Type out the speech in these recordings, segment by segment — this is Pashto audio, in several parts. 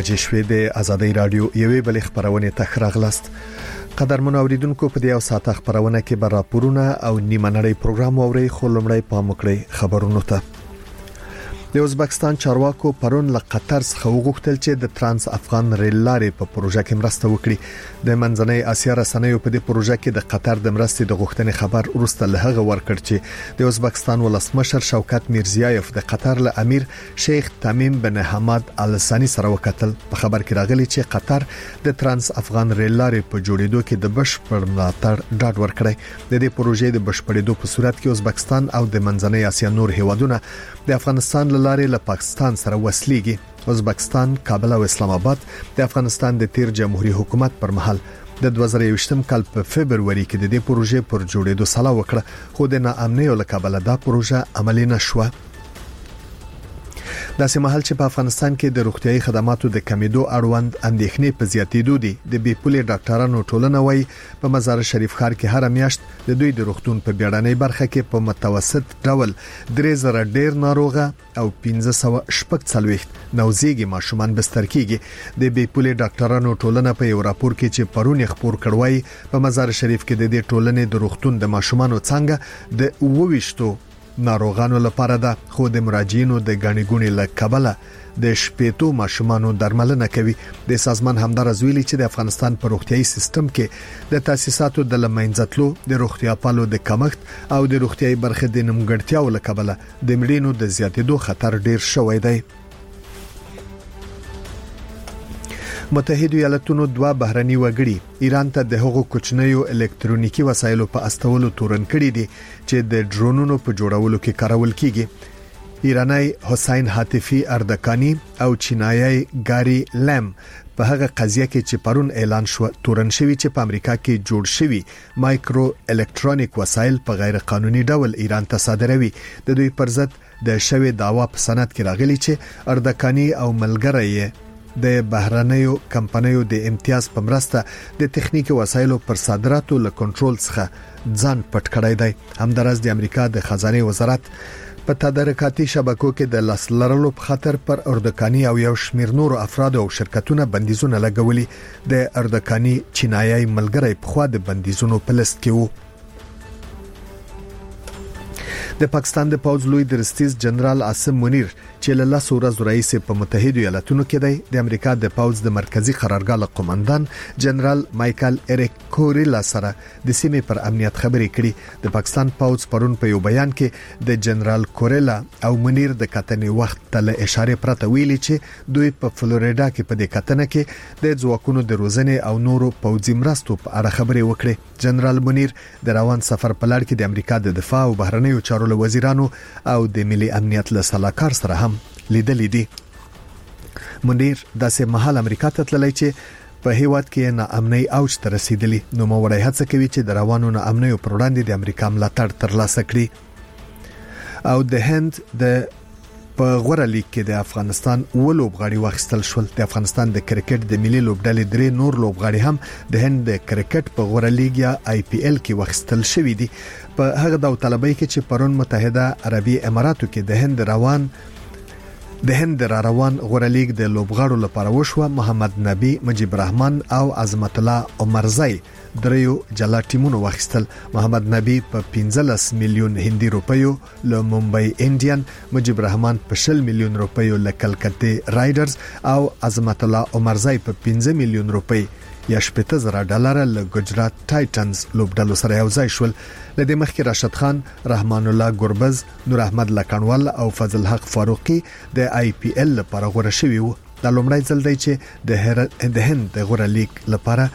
بجې شوې د ازادي رادیو یوې بل خبرونه تخراغلاست. قدرمن اوریدونکو په دې او ساعت خبرونه کې به راپورونه او نیمه نړۍ پروګرام اوري خو لمړی پام وکړئ خبرونو ته. د ازبکستان چارواکو پرون له قطر څخه وغوښتل چې د ترانس افغان ریل لارې په پروژه کې مرسته وکړي. د منځنۍ اسیا رسنیو په دې پروژه کې د قطر د مرستې د غوښتنې خبر وروسته له هغه ورکړ چې د ازبکستان ولسمشر شوکت میرزیایف د قطر له امیر شیخ تمیم بن حماد ال ثانی سره وکتل. په خبر کې راغلی چې قطر د ترانس افغان ریل لارې په جوړېدو کې د بشپړ ملاتړ ډاډ ورکړی. د دې پروژې د بشپړېدو په صورت کې ازبکستان او د منځنۍ اسیا نور هیوادونه د افغانستان لارې له پاکستان سره وصلېږي. ازبکستان، کابل او اسلام آباد د افغانستان د تیر جمهوریت حکومت پر مهال د 2023م کال په فبرवरी کې د دې پروژې پر جوړېدو سلا وکړه، خو د ناامنۍ له کبله دا پروژه عملي نشوه. داسې مهال چې په افغانستان کې د روغتيایي خدماتو د کمیدو اړوند اندېښنې په زیاتېدو دي، د بیپولې ډاکټرانو ټولنه وايي په مزار شریف ښار کې هر میاشت د دوی د روغتون په بیړنۍ برخه کې په متوسط ډول 3000 ډیر ناروغه او 1540 نوزيږي ماشومان بستر کیږي. د بیپولې ډاکټرانو ټولنه په یو راپور کې چې پرون خبر کړوي په مزار شریف کې د دې ټولنې د روغتون د ماشومانو څنګه د 22 ناروغانو لپاره ده، خو د مراجعینو د غاڼې له کبله د شپېتو ماشومانو درملنه کوي. د سازمان همدارز ویلي چې د افغانستان په روغتيایي سیستم کې د تاسیساتو د لمنځتلو، د روغتیا پالو د کمښت او د روغتيایي برخې د نیمګړتیاو له کبله د مړینو د زیاتېدو خطر ډیر شوی دی. متحده ایالاتونو دوه بهرني وګړي ایران ته د هغو کوچنیو الکترونیکی وسایلو په استولو تورن کړي دي چې د ډرونونو په جوړولو کې کارول کیږي. ایرانی حسین حاتفی اردکانی او چینایي ګاری لم په هغه قضیه کې چې پرون اعلان شو تورن شوی چې په امریکا کې جوړ شوی مایکرو الکترونیک وسایل په غیر قانوني ډول ایران ته صادروي. د دوی پر ضد د شوی داوا په سند کې راغلی چې اردکانی او ملګری د بهرنیو کمپنیو د امتیاز په مرسته د تخنیکی وسایلو پر صادراتو له کنټرول څخه ځان پټ کړی دی. همدارس د امریکا د خزانه وزارت په تدارکاتي شبکو کې د لاسلرلو په خاطر پر اردکانی او یو شمیر نور افراد او شرکتونه بندیزونه لګولي. د اردکانی چینایي ملګری په خوا د بندیزونو په لست کې وو. د پاکستان د پوځ لوی درستیز جنرال عاصم منیر چې له لاسو ورځو رئیس په متحده ایالاتونو کې دی، د امریکا د پوځ د مرکزی قرارګاه قومندان جنرال مایکل اریک کوریلا سره د سیمې پر امنیت خبرې کړي. د پاکستان پوځ پرون په یو بیان کې د جنرال کوریلا او منیر د کتنې وخت ته اشاره پرته ویلي چې دوی په فلوریدا کې په دې کتنه کې د ځواکونو د روزنې او نورو پوځي مرستو په اړه خبرې وکړي. جنرال منیر د روان سفر په لړ کې د امریکا د دفاع او بهرنیو چارو وزیرانو او د ملي امنیت له سلاکار سره هم لیدلې دي. منیر داسې مهال امریکا ته تللی چې په هیواد کې ناامنۍ اوج ته رسیدلی، نو موړی هڅه کوي چې د روانو ناامنۍ پر وړاندې د امریکا ملاتړ ترلاسه کړي. او د هند د په غوړه لیګ کې د افغانستان ولوبغاړي واخیستل شول. د افغانستان د کرکټ د ملي لوبډلې درې نور لوبغاړي هم د هند د کرکټ په غوړه لیګ یا IPL کې واخیستل شوی دي. په هغه داوطلبۍ کې چې پرون متحده عربي اماراتو کې د هند روان غوړه لیګ د لوبغاړو لپاره وشو، محمد نبی، مجيب الرحمن او عظمت الله عمرزی دریو جلا ټیمونو واخیستل. محمد نبی په 15 میلیون هندي روپیو له ممبئی انډین، مجيب الرحمن په 20 میلیون روپیو له کلکته رایډرز او عظمت الله عمرزی په 15 میلیون روپی یا $80,000 له گجرات ټایټنز لوبډلو سره یو ځای شول. لدې مخکې راشد خان، رحمان الله ګربز، نور احمد لکنوال او فضل حق فاروقي د IPL لپاره غوړه شوی وو. د لومړی ځل دی چې د هند د غوړه لیګ لپاره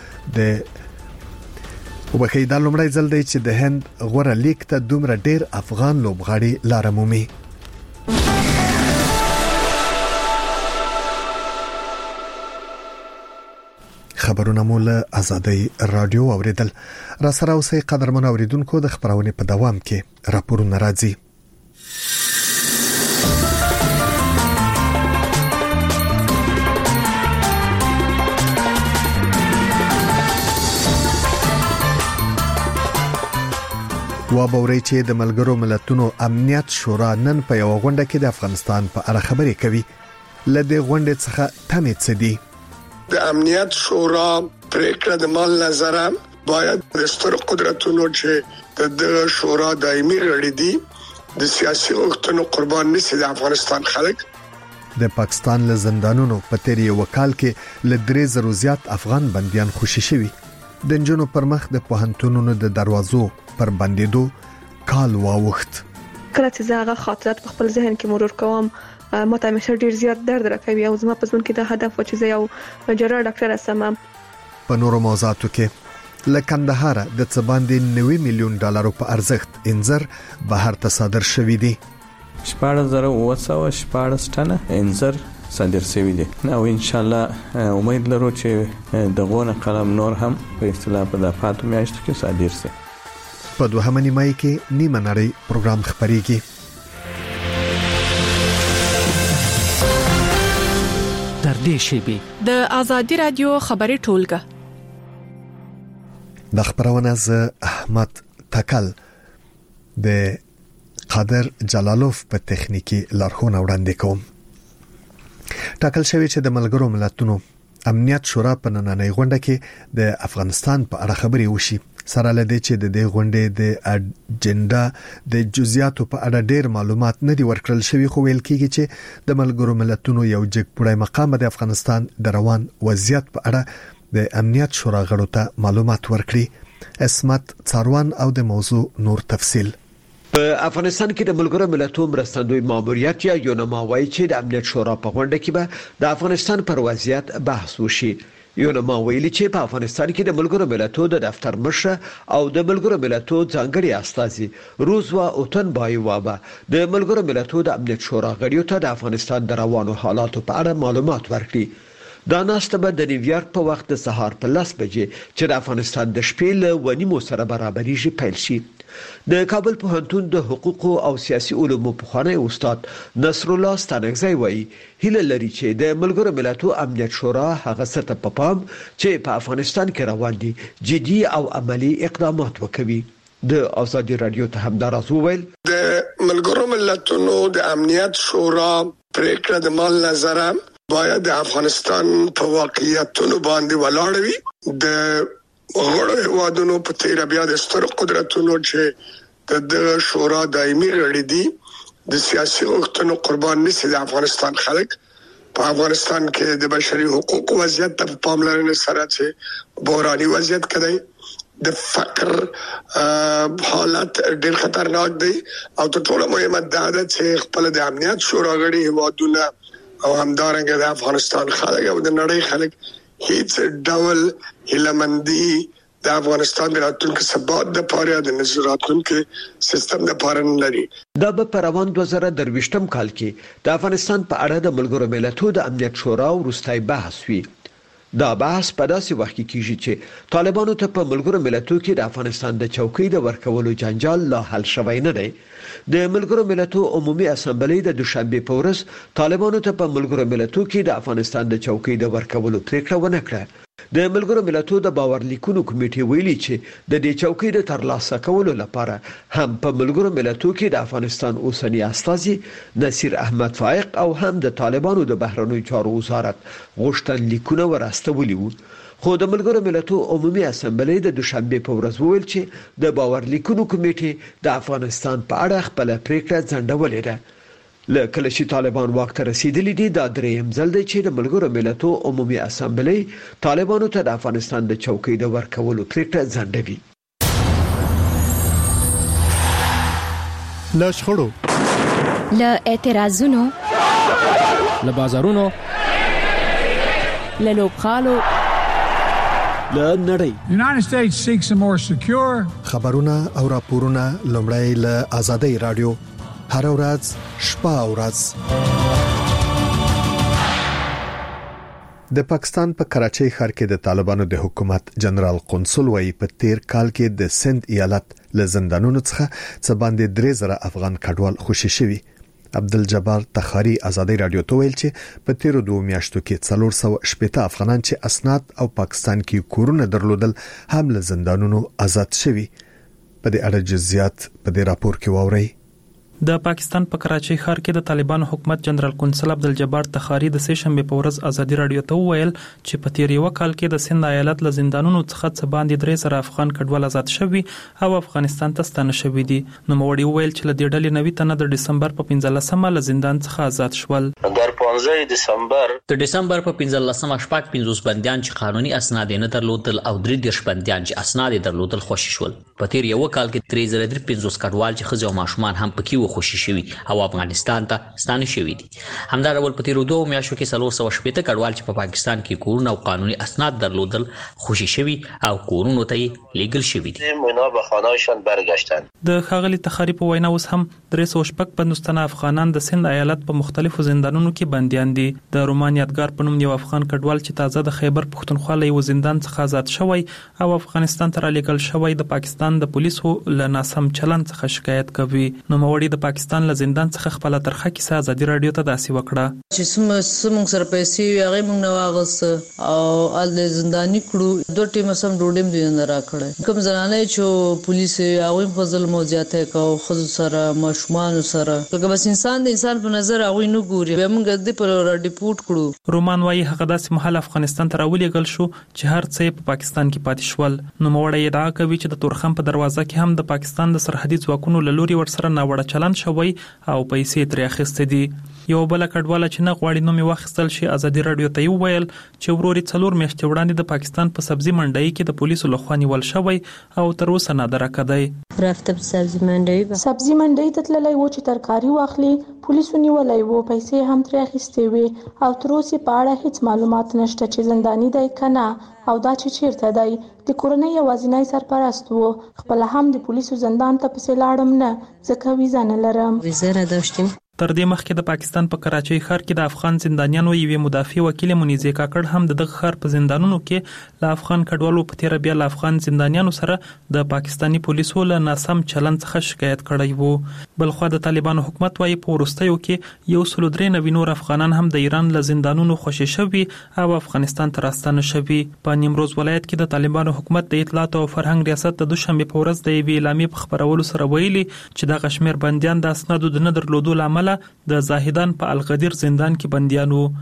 د هند غوړه لیګ ته دومره ډیر افغان لوبغاړي لار مومي. خبرونه مول ازادي رادیو اوریدل. را سره اوسې قدرمن اوریدونکو د خبرونه په دوام کې راپورونه راځي. وابوري چې د ملګرو ملتونو امنیت شورا نن په یو غونډه کې د افغانستان په اړه خبرې کوي. لدې غونډې څخه تمې څه دي؟ د امنیت شورا پریکړه د مال نظر باید د ستر قدرتونو چې د شورا دایمي غړي دي د سیاسي غوښتنو قربان نشي د افغانستان خلک. د پاکستان له زندانونو په تیر یو کال کې ل 3000 زیات افغان بنديان خوشي شوي. د جنونو پر مخ د پوهنتونونو د دروازو پر بندیدو کال واوښت. کله چې زه هغه خاطرات په خپل ذهن کې مرور کوم ماته همیشه ډیر زیات درد راکوي او زما په ژوند کې د هدف و چې زه یو جراح ډاکټر اسم. په نورو موضوعاتو کې له کندهار د څه باندې 90 میلیون ډالرو په ارزښت انځر بهر ته صادر شوی دی. 14,914 ټنه انځر صادر شوی دی. او ان شاء الله امید لرو چې دغه قلم نور هم په اصطلاح په د فاتو میاشتو کې صادر شي. په دوهمه نیمه کې نیمه نړۍ پروګرام خبريږي. تر دې شی د آزادي رادیو خبري ټولګه د خبرونه ز احمد تکل د قادر جلالوف په تخنیکی لارښوونه وړاندې کوم. ټاکل شوی چې د ملګرو ملتونو امنیت شورا په نننۍ غونډه کې د افغانستان په اړه خبري وشي. سره لدی چې د دې غونډې د اجنډا د جزئیاتو په اړه ډېر معلومات نه دي ورکړل شوی، خو ویل کیږي چې د ملګرو ملتونو یو جګپوړی مقام د افغانستان د روان وضعیت په اړه د امنیت شورا غړو ته معلومات ورکړي. اسمت څاروان او د موضوع نور تفصيل. په افغانستان کې د ملګرو ملتونو مرستندوی ماموریت یا یونما وايي چې د امنیت شورا په غونډه کې به د افغانستان پر وضعیت بحث وشي. یونما ویلي چې په افغانستان کې د ملګرو ملتونو د دفتر مشر او د ملګرو ملتونو ځانګړي استازي روزوا اوتنبای وابا د ملګرو ملتونو د امنیت شورا غړیو ته د افغانستان د روانو حالاتو په اړه معلومات ورکړي. دا ناسته به د نیویارک په وخت د سهار په 10 بجې چې د افغانستان د شپې له 1:30 سره برابرېږي پیل شي. د کابل پوهنتون د حقوقو او سیاسي علومو پوهنوي استاد نصر الله ستانکزی وایي هیله لري چې د ملګرو ملتونو امنیت شورا هغه څه ته پام چې په افغانستان کې روان دي جدي او عملی اقدامات وکړي. د آزادي رادیو ته هم دراز وویل د ملګرو ملتونو د امنیت شورا پریکړه د مال نظر باید د افغانستان په واقعیتونو باندې ولاړ وي. د غړو هیوادونو په تیر بیا د ستر قدرتونو چې د شورا دایمي غړي دي د سیاسي غوښتنو قربان نشي د افغانستان خلک. په افغانستان کې د بشري حقوقو وضعیت ته پاملرنه سره چې بحراني وضعیت کړي د فقر حالت ډېر خطرناک دي او ټول مهمه ده چې خپل د امنیت شورا غړي هیوادونه او همدارنګه د افغانستان خلک او د نړۍ خلک هیڅ ډول هلمندي د افغانستان د راتلونکي ثبات د پاره د نظارتونکو سیستم د پاره لري. دا به پر روان 2023م کال کې د افغانستان په اړه د ملګرو ملتونو د امنیت شورا وروستي بحث وي. دا بحث په داسې وخت کې کیږي چې طالبانو ته په ملګرو ملتونو کې د افغانستان د چوکۍ د ورکولو جنجال لا حل شوی نه دی. د ملګرو ملتونو عمومي اسامبلې د دوشنبه په ورځ طالبانو ته په ملګرو ملتونو کې د افغانستان د چوکۍ د ورکولو پریکړه ونه کړه. د ملګرو ملتونو د باور لیکونو کمیټې ویلي چې د دې چوکۍ د ترلاسه کولو لپاره هم په ملګرو ملتونو کې د افغانستان اوسنی استازي نصیر احمد فائق او هم د طالبانو د بهرنیو چارو وزارت غوښتن لیکونه ورستولي وو. خو د ملګرو ملتونو عمومي اسامبلې د دوشنبه په ورځ وویل چې د باور لیکونو کمیټې د افغانستان په اړه خپل پریکړه ځنډولې ده. لکه چې طالبان واک ته رسیدلی دي دا دریم ځل دی چې د ملګرو ملتونو عمومي اسامبلې طالبانو ته د افغانستان د چوکۍ د ورکولو پریکړه ځنډوي. له شخړو، له اعتراضونو، له بازارونو، له لوبخالو، له نړۍ. The United States seeks a more secure خبرونه او راپورونه لومړی له آزادۍ رادیو هر ورځ شپه او ورځ. د پاکستان په کراچۍ ښار کې د طالبانو د حکومت جنرال قونسل وایي په تیر کال کې د سند ایالت له زندانونو څخه څه باندې 3000 افغان کډوال خوشي شوي. عبدالجبار تخاری آزادۍ رادیو ته ویل چې په تیر 2 میاشتو کې 480 افغانان چې اسناد او پاکستان کې کورونه درلودل هم له زندانونو آزاد شوي. په دې اړه جزئیات په دې راپور کې واورئ. د پاکستان په کراچۍ ښار کې د طالبانو حکومت جنرال کونسل عبدالجبار تخاری د سه شنبه په ورځ ازادي رادیو ته وویل چې په تیر یو کال کې د سند ایالت له زندانونو څخه څه باندې 300 افغان کډوال آزاد شوي او افغانستان ته ستانه شوي دي. نو موړي وویل چې له دې ډلې 90 تنه د ډسمبر په 15مه له زندان څخه آزاد شول. در 15 دسمبر د ډسمبر په 15مه شپږ 50 بنديان چې قانوني اسناد نه درلودل او 3 بنديان چې اسناد درلودل خوشی شول. په تیر یو کال کې 350 کډوال چې خځو او ماشومان هم پکې خوشی شوي او افغانستان ته ستانه شوي دي. همدا ډول په تیر 2 میاشتو کې 370 کډوال چې په پاکستان کې کورونه او قانوني اسناد درلودل خوشی شوي او کورونو ته لیګل شوي دي. اونا به خانه‌شان برگشتن. د خاغلی تخاری په وینا اوس هم 350 تنه افغانان د سند ایالت په مختلفو زندانونو کې بنديان دي. د رومان یادګار په نوم یو افغان کډوال چې تازه د خیبر پښتونخوا له یو زندان څخه آزاد شوی او افغانستان ته رالیږل شوی د پاکستان د پولیسو له ناسم چلند څخه شکایت کوي. نو موړي د پاکستان له زندان څخه خپل ترخه کیسه ازادي رادیو ته داسې وکړه چې سمون سره پیسې هغه موږ نه واغست او ال زنداني کړو 2 ټیم سم ډوډم دی نه راکړه. کوم زنانه چې پولیس هغه په ظلم او زیاته کو خو سره ماشومان سره که بس انسان د انسان په نظر هغه نه ګوري به موږ د پر ډیپورت کړو. رومان وايي هغه داسې محل افغانستان ته راولېګل شو چې هر څه په پاکستان کې پاتې شول. نو موړی ادعا کوي چې د تورخم په دروازه کې هم د پاکستان د سرحدي ځواکونو له لوري ورسره ناوړه چلند شوی او پیسې ترې اخیستې دي. یو بل کډواله چې نه غواړي نو می واخیستل شي ازادي رادیو ته ویل چې وروري 4 میاشتې وړاندې د پاکستان په سبزی منډي کې د پولیسو لخوا نیول شوی او تر اوسه نه درکدی. رافته په سبزی منډي ته تللی و چې ترکاری واخلي پولیسو نیولای وو پیسې هم ترې اخیستې وي او تر اوسه په اړه هیڅ معلومات نشته چې زنداني دی کنه او دا چې چیرته دی. د کورنۍ یوازینی سرپرست وو. خپل هم د پولیسو زندان ته پسې لاړم نه ځکه ویزه نه لرم. ویزه را داشتیم. تر دې مخکې د پاکستان په کراچۍ ښار کې د افغان زندانیانو یوې مدافع وکیل منیزه کاکړ هم د دغه ښار په زندانونو کې له افغان کډوالو په تیر بیا له افغان زندانیانو سره د پاکستانی پولیسو له ناسم چلند څخه شکایت کړی وو. بلخو د طالبانو حکومت وايي په وروستیو کې 193 نور افغانان هم د ایران له زندانونو خوشي شوي او افغانستان ته راستانه شوي. په نیمروز ولایت کې د طالبانو حکومت د اطلاعات او فرهنګ ریاست د دوشنبه په ورځ د یوې اعلامیې په خبرولو سره ویلي چې د غشمیر بنديان د اسنادو د نه درلودو لامل د زاهدان په الغدیر زندان کې بنديان وو.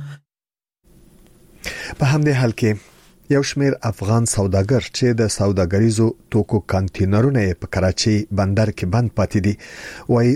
په همدې حال کې یو شمېر افغان سوداګر چې د سوداګریزو توکو کانټینرونه په کراچۍ بندر کې بند پاتې دي وایي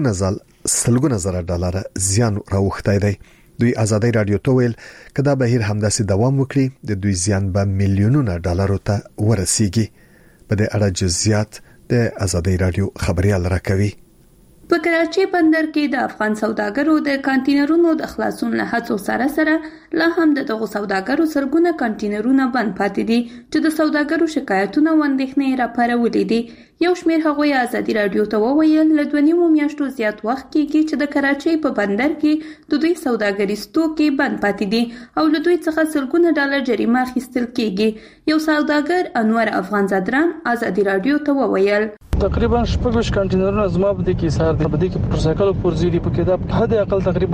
سلګونه زره ډالر زیان راوختی دی. دوی ازادي رادیو ته ویل کدا بهیر همداسې دوام وکړي د دوی زیان به میلیونونه ډالر ته ورسیږي. په دې اړه جزئیات د ازادي رادیو خبريال راکوي. په کراچۍ بندر کې د افغان سوداګرو د کانټینرونو د خلاصون له هڅو سره لا هم دغه سوداګرو سرګونه کانټینرونه بند پاتې دي چې د سوداګرو شکایتونه وندښنې راپارولې دي. یو شمېر هغوی ازادي رادیو ته وویل له 2 میاشتو زیات وخت کېږي چې د کراچۍ په بندر کې د دوی سوداګریز توکي بند پاتې دي او له دوی څخه سلګونه ډالر جریمه اخیستل کېږي. یو سوداګر انور افغان زادران ازادي رادیو ته وویل تقریبا 6 کنټینرونه زما په دې کې سار دي. په دې کې موټرسایکل پرځي دي په کې دا حد اقل تقریبا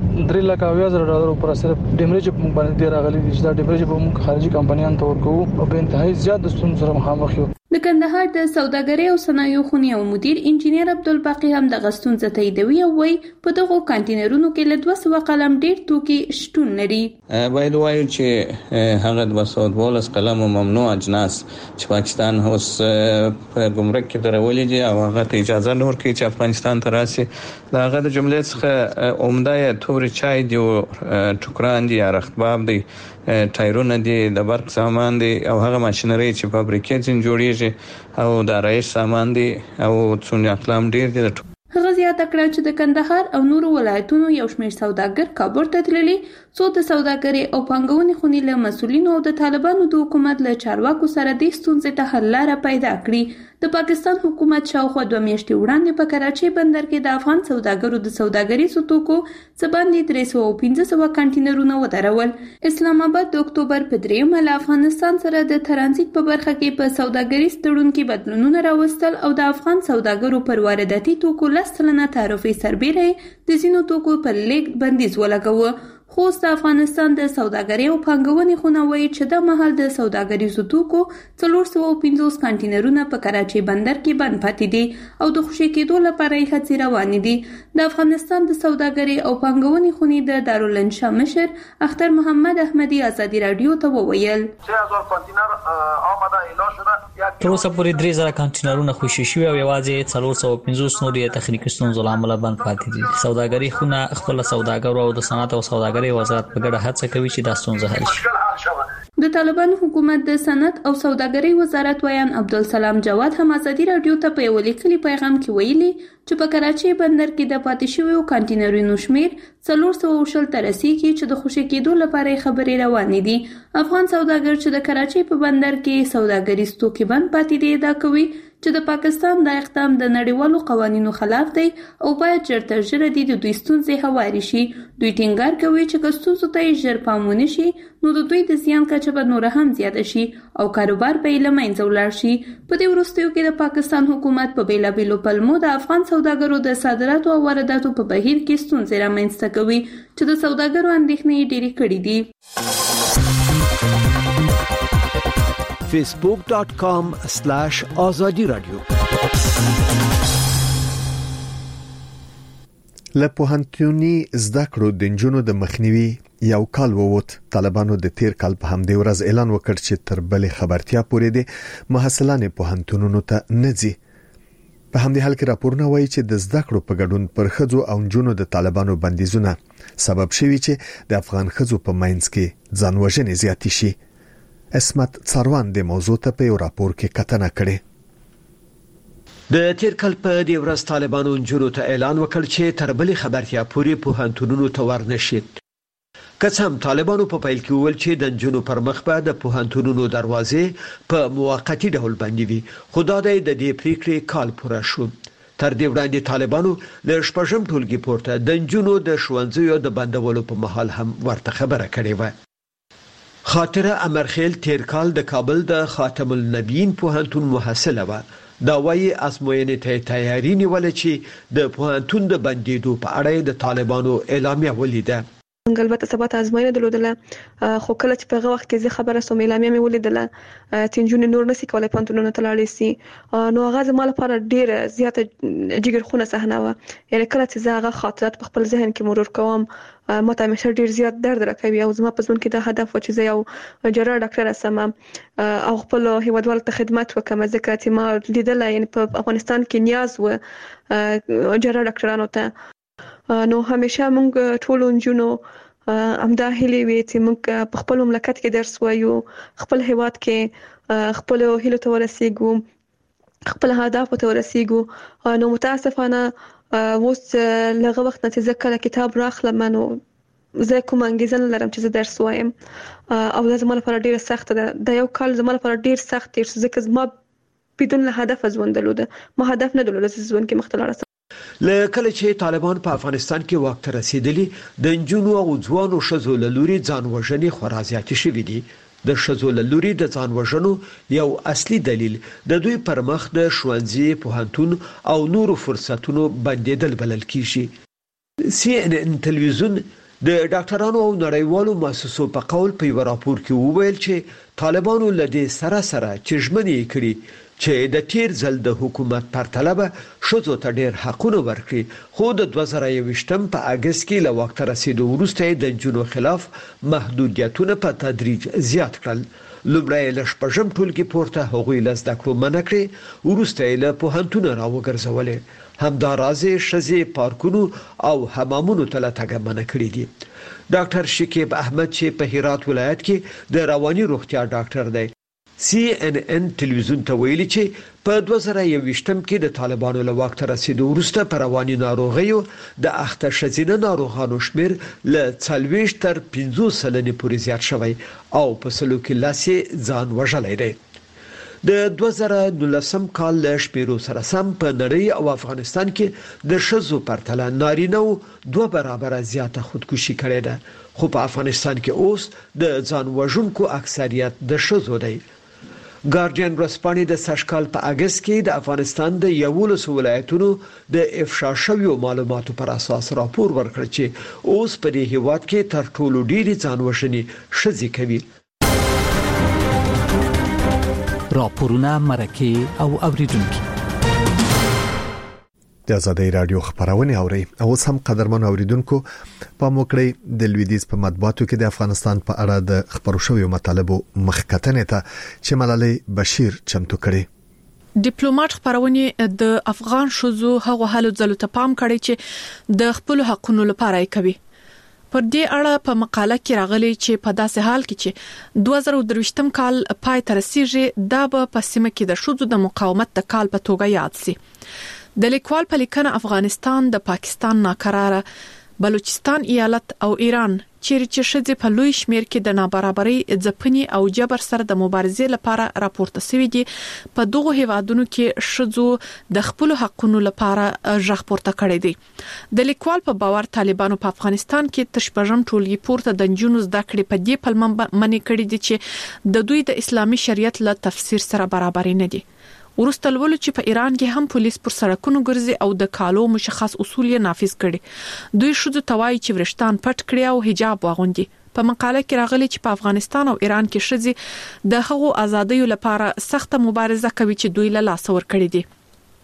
3,80,000 ډالر پر سره ډیمریج په باندې راغلي دي چې دا ډیمریج په موږ خارجي کمپنیانو ته ورکو او په انتهایی زیات د ستونزو سره مخامخ یو. د کندهار د سوداګرۍ او صنایعو خونې او مدیر انجنیر عبدالباقی هم د غستون تاییدوي او وایي په دغه کانټینرونو کې له 200 قلم ډیر توکي شتون لري. باید وایو چې هغه 212 قلم ممنوع اجناس چې پاکستان اوس په ګمرک کې درولې دي او هغه ته اجازه نه ورکوي چې افغانستان ته راشي. دا هغه د جملې څخه عمده توري چای دی او ټوکران دي یا رختباب دی ټایرونه دي د برق سامان دي او هغه ماشينري چې فابریکې څخه جوړیږي او د آرایش سامان دي او څونه اقلام ډیر دي. هغه زیاته کړه چې د کندهار او نورو ولایتونو یو شمېر سوداګر کابل ته تللي څو د سوداګرۍ او پانګونې خونې له مسولینو او د طالبانو د حکومت له چارواکو سره د ستونزې ته حل لاره پیدا کړي. د پاکستان حکومت شاوخوا 2 میاشتې وړاندې په کراچۍ بندر کې د افغان سوداګرو د سوداګریزو توکو څه باندې 315 کانټینرونه ودرول. اسلام آباد د اکتوبر په 3 له افغانستان سره د ترانزیت په برخه کې په سوداګریز تړون کې بدلونونه راوستل او د افغان سوداګرو پر وارداتي توکو 10% تعرفې سربېره د ځینو توکو پر لیږد بندیز ولګاوه. خوست د افغانستان د سوداګرۍ او پانګونې خونه وایي چې د مهال د سوداګریزو توکو 450 کانټینرونه په کراچۍ بندر کې بند پاتې دي او د خوشي کېدو لپاره یې هڅې روانې دي. د افغانستان د سوداګرۍ او پانګونې خونې د دارالانشا مشر اختر محمد احمدي ازادي رادیو ته وویل 3000 کانټینر آماده اعلان شده. تر اوسه پورې 3000 کانټینرونه خوشي شوي او یوازې 450 نور یې تخنیکي ستونزو له امله بند پاتې دي. سوداګرۍ خونه خپل سوداګرو او د صنعت او سوداګرۍ وزارت په ګډه هڅه کوي چې دا ستونزه حل شي. د طالبانو حکومت د صنعت او سوداګرۍ وزارت ویان عبدالسلام جواد هم ازادي رادیو ته په یو لیکلي پیغام کې ویلي چې په کراچۍ بندر کې د پاتې شویو کانټینرونو شمیر 420 ته رسیدي چې د خوشي کېدو لپاره خبرې روانې دي. افغان سوداګر چې د کراچۍ په بندر کې سوداګریز توکي بند پاتې دي دا کوي چې د پاکستان د اقدام د نړیوالو قوانینو خلاف دی او باید ژر تر ژره د دوی ستونزې هواري شي. دوی ټینګار کوي چې که ستونزو ته ژر پام ونه شي نو د دوی د زیان کچه به نور هم زیاته شي او کاروبار به یې له منځه ولاړ شي. په دې وروستیو کې د پاکستان حکومت په بیلابیلو پلمو د افغان سوداګرو د صادراتو او وارداتو په بهیر کې ستونزې رامنځته کوي چې د سوداګرو اندېښنې ډېرې کړې دي. facebook.com/azadi radio له پوهنتوني زده کړو د نجونو د مخنیوي یو کال ووت. طالبانو د تیر کال په همدې ورځ اعلان وکړ چې تر بلې خبرتیا پورې د محصلان پوهنتونونو ته نځي. په همدې حال کې راپورونه وایي چې د زده کړو په ګډون پر ښځو او نجونو د طالبانو بندیزونه سبب شوي چې د افغان ښځو په منځ کې ځانوژنې زیاتې شي. اسمت څاروان د موضوع ته په یو راپور کې کتنه کړې. د تیر کال په دې ورځ طالبانو نجونو ته اعلان وکړ چې تر بلې خبرتیا پورې پوهنتونونو ته ورنشي. قسم طالبانو په پیل کې وویل چې د نجونو پر مخ به د پوهنتونونو دروازې په موقتی ډول بندي وي. خو دا د دې پریکړې کال پوره شو. تر دې وړاندې طالبانو له شپږم ټولګي پورته د نجونو د ښوونځیو د بندولو په مهال هم ورته خبره کړې و. خاطره امرخیل تیر کال د کابل د خاتم النبیین پوهنتون محصله و. دا وايي ازموینې ته تیاری نیول چې د پوهنتون د بندیدو په اړه د طالبانو اعلامیه ولیده. البته ثبات ازموینه درلودله خو کله چې په هغه وخت کې زه خبره سوم اعلامیه مې ولیدله چې نجونې نور نشي کولای پوهنتونونو ته لاړې شي نو هغه زما لپاره ډېره زیاته جګرخونه صحنه وه. یعنې کله چې زه هغه خاطرات په خپل ذهن کې مرور کوم ما ته همیشه ډېر زیات درد راکوي او زما په ژوند کې دا هدف و چې زه یو جراح ډاکټره شم او خپل هیوادوالو ته خدمت وکړم ځکه چې ما لیدله یعنې په افغانستان کې نیاز و جراح ډاکټرانو ته. نو همیشه موږ ټول نجونو همدا هیلې وي چې موږ په خپل مملکت کې درس وایو خپل هیواد کې خپل هیلو ته ورسیږو خپل هدف ته ورسیږو. نو متاسفانه اوس لږ وخت نه چې کله کتاب راخلم نو زه کوم انګیزه نه لرم چې زه درس وایم او زما لپاره ډیره سخت ده. دا یو کال زما لپاره ډیر سخت دی ځکه زما بدون هدف ژوند درلوده ما هدف نه درلوده چې ژوند کې مختلف لکه چې طالبان په افغانستان کې واک ته رسیدلی د نجونو او ځوانو ښځو له لوري ځان وژنې خورا زیاتې شوې دي. د ښځو له لوري د ځان وژنو یو اصلي دلیل د دوی پر مخ د ښوونځي پوهنتون او نورو فرصتونو بندیدل بلل کیږي. CNN تلویزیون د ډاکټرانو او نړیوالو مؤسسو په قول په یو راپور کې وویل چې طالبانو له دې سره چې ژمنې کړې چې د تیر ځل د حکومت پرتله به ښځو ته ډېر حقونه ورکړي خو د 2021 په اگست کې له واک ته رسیدو وروسته د نجونو خلاف محدودیتونه په تدریج زیات کړل. لومړی له شپږم ټولګي پورته هغوی له زده کړو منع کړې وروسته یې له پوهنتونه راوګرځولې. همداراز ښځې پارکونو او حمامونو ته له تګه منع کړي دي. ډاکټر شکیب احمد چې په هرات ولایت کې د رواني روغتیا ډاکټر دی CNN تلویزیون ته ویلي چې په 2021 کې د طالبانو له واک ته رسیدو وروسته په رواني ناروغیو د اخته ښځینه ناروغانو شمیر له 40 تر 50 سلنې پورې زیات شوی او په سلو کې لاسي ځان وژلی دی. د 2019 کال له شمیرو سره سم په نړۍ او افغانستان کې د ښځو پرتله نارینه‌و 2 برابره زیاته خودکشي کړې ده خو په افغانستان کې اوس د ځان وژونکو اکثریت د ښځو دی. ګارډین ورځپاڼې د سشکال په اگست کې د افغانستان د 11 ولایتونو د افشا شویو معلوماتو پر اساس راپور ورکړ چې اوس په دې هیواد کې تر ټولو ډېری ځانوژنې ښځې کوي. راپورونه مرکه او اوریدونکو د آزادۍ رادیو خبرونه اوري او هم قدرمن اوریدونکو په موکړی د لویدیز په مطبوعاتو کې د افغانستان په اړه د خبرو شویو مطالبو مخکتنه ته چې ملالۍ بشیر چمتو کړي. ډیپلوماټ خبرونه د افغان شوزو هغه حالو ځلو ته پام کړي چې د خپل حقونو لپاره کوي. پر دې اړه په مقاله کې راغلي چې په داسې حال کې چې 2023م کال پای ته رسیږي دا په سیمه کې د شوزو د مقاومت د کال په توګه یاد سي. د لیکوال په لیکنه افغانستان د پاکستان ناکراره بلوچستان ایالت او ایران چې شذ په لوی شمیر کې د نابرابرۍ ځپنې او جبر سره د مبارزې لپاره راپورته شوی دي. په دغه هیوادونو کې شذو د خپل حقونو لپاره ژغ پورته کړی دي. د لیکوال په باور طالبانو په افغانستان کې تشپژم ټولګي پورته د جنونو زده کړې په دې پلمه منې کړی دي چې د دوی د اسلامي شریعت له تفسیر سره برابر نه دي. ورسته لولو چې په ایران کې هم پولیس پر سړکونو ګرځي او د کالو مشخص اصول یې نافذ کړي. دوی شذو توای چې ورشتان پټ کړي او حجاب واغوندي. په مقاله کې راغلي چې په افغانستان او ایران کې شذې د هغو ازادۍ لپاره سخت مبارزه کوي چې دوی له لاس ور کړی دي.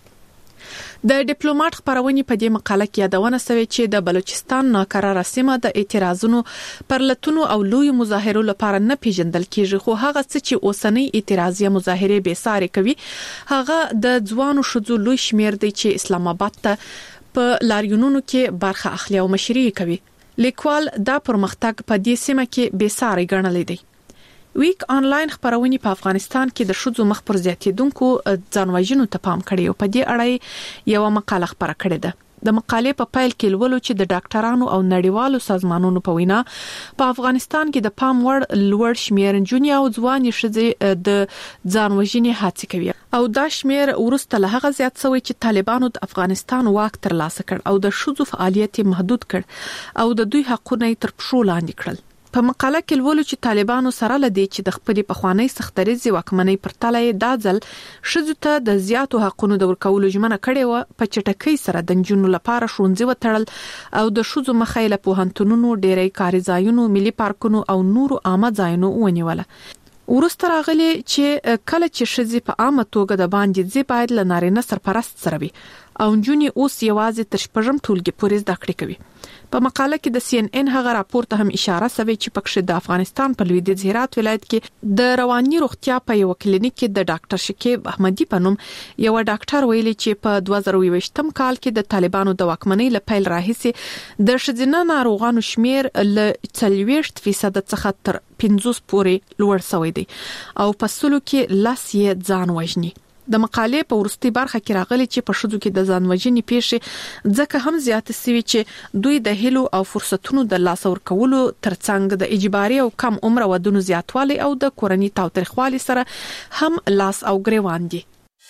د ډیپلوماټ خبرونه په دې مقاله کې یادونه شوی چې د بلوچستان ناکراره سیمه د اعتراضونو پر لټونو او لوی مظاهرو لپاره نه پیژندل کیږي، خو هغه څه چې اوسنۍ اعتراضیه مظاهره به ساري کوي هغه د ځوانو شذو لوی شمیر دی چې اسلام آباد ته په لاریونونو کې برخه اخلي او مشري کوي. لیکوال دا پرمختګ په دې سیمه کې به ساري ګڼل دی. ویک آنلاین خبرونه په افغانستان کې د شذو مخ پر زیاتیدونکو ځانوژنو ته پام کړی او په دې اړه یو مقاله خبره کړې ده. د مقالې په پیل کې لولو چې د ډاکټرانو او نړیوالو سازمانونو په وینا په افغانستان کې د پام وړ لوړ شمیر جونیا او ځواني شذې د ځانوژنې هڅې کوي او دا شمیر ورسته له هغه زیات شوی چې طالبانو د افغانستان واک ترلاسه کړ او د شذو فعالیت محدود کړ او د دوی حقونه تر پښو لاندې کړل. په مقاله کې لولو چې طالبانو سره لدی چې د خپل پخوانی سختریزي واکمنۍ پر تلې د ځل شذو ته د زیاتو حقونو د ورکولو ژمنه کړې و. په چټکۍ سره د جنونو لپاره شونځي وتړل او د شذو مخایله په هنتونو ډېرې کاري ځایونو ملي پارکونو او نورو عامه ځایونو ونیول. ورسته راغلي چې کله چې شذې په عامه توګه د باندې ځي باید ل نارینه سرپرست سره وي او جونی اوس یوازې تر شپږم ټولګي پورې زده کړې کوي. په مقاله کې د CNN هغه راپور ته هم اشاره شوی چې پکښ د افغانستان په لویدیځ هرات ولایت کې د رواني روغتیا په یو کلینیک کې د ډاکټر شکیب احمدی په نوم یو ډاکټر ویلي چې په 2022م کال کې د طالبانو د واکمنۍ لپیل راهیسي د شذینه ناروغانو شمیر ل 40% څخه تر 50 پورې لوړ شوی دی او په سلو کې لاس یې ځان وژني. د مقالې په ورستي برخه کې راغلي چې په شذو کې د ځانوژنې پیښې ځکه هم زیات سوي چې دوی د هلو او فرصتونو د لاس ورکولو ترڅنګ د اجباري او کم عمر ودونو زیاتوالي او د کورنۍ تاوتریخوالي سره هم لاس او ګریوان دي.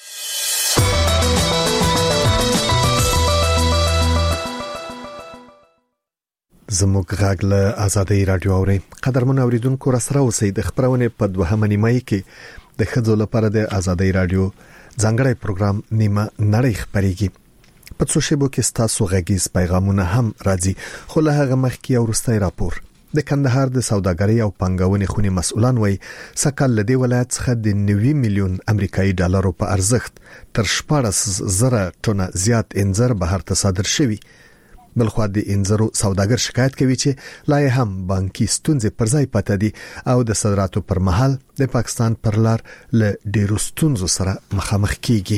زموږ غږ له آزادۍ رادیو اوري. قدرمن اوریدونکو را سره اوسئ. د خبرونه په دوهمه نیمه کې د خځو لپاره د آزادۍ رادیو ځانګړی پروګرام نیمه نړۍ خبريږي. په څو شیبو کې ستاسو غږیز پیغامونه هم راځي. خو له هغه مخکې یو وروستی راپور. د کندهار د سوداګرۍ او پانګونې خونې مسؤلان وایي سکهال له دې ولایت څخه د 90 میلیون امریکایي ډالرو په ارزښت تر 14,000 ټنه زیات انځر بهر ته صادر شوي. بلخو د انځرو سوداګر شکایت کوي چې لا هم بانکي ستونزې پر ځای پاتې دي او د صادراتو پر مهال د پاکستان پر لار له ډیرو ستونزو سره مخامخ کیږي.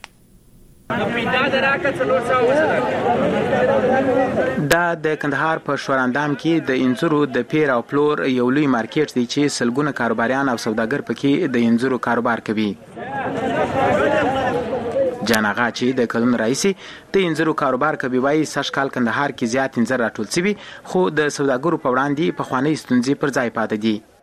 دا د کندهار په شوراندام کې د انځرو د پیر او پلور یو لوی مارکیټ دی چې سلګونه کاروباریان او سوداګر پکې د انځرو کاروبار کوي. جانغا چې د کلون رئیسي د انځرو کاروبار کوي وایي سشکال کندهار کې زیات انځر راټول شوی خو د سوداګرو په وړاندې په خواني ستونزې پر ځای پاتې دي.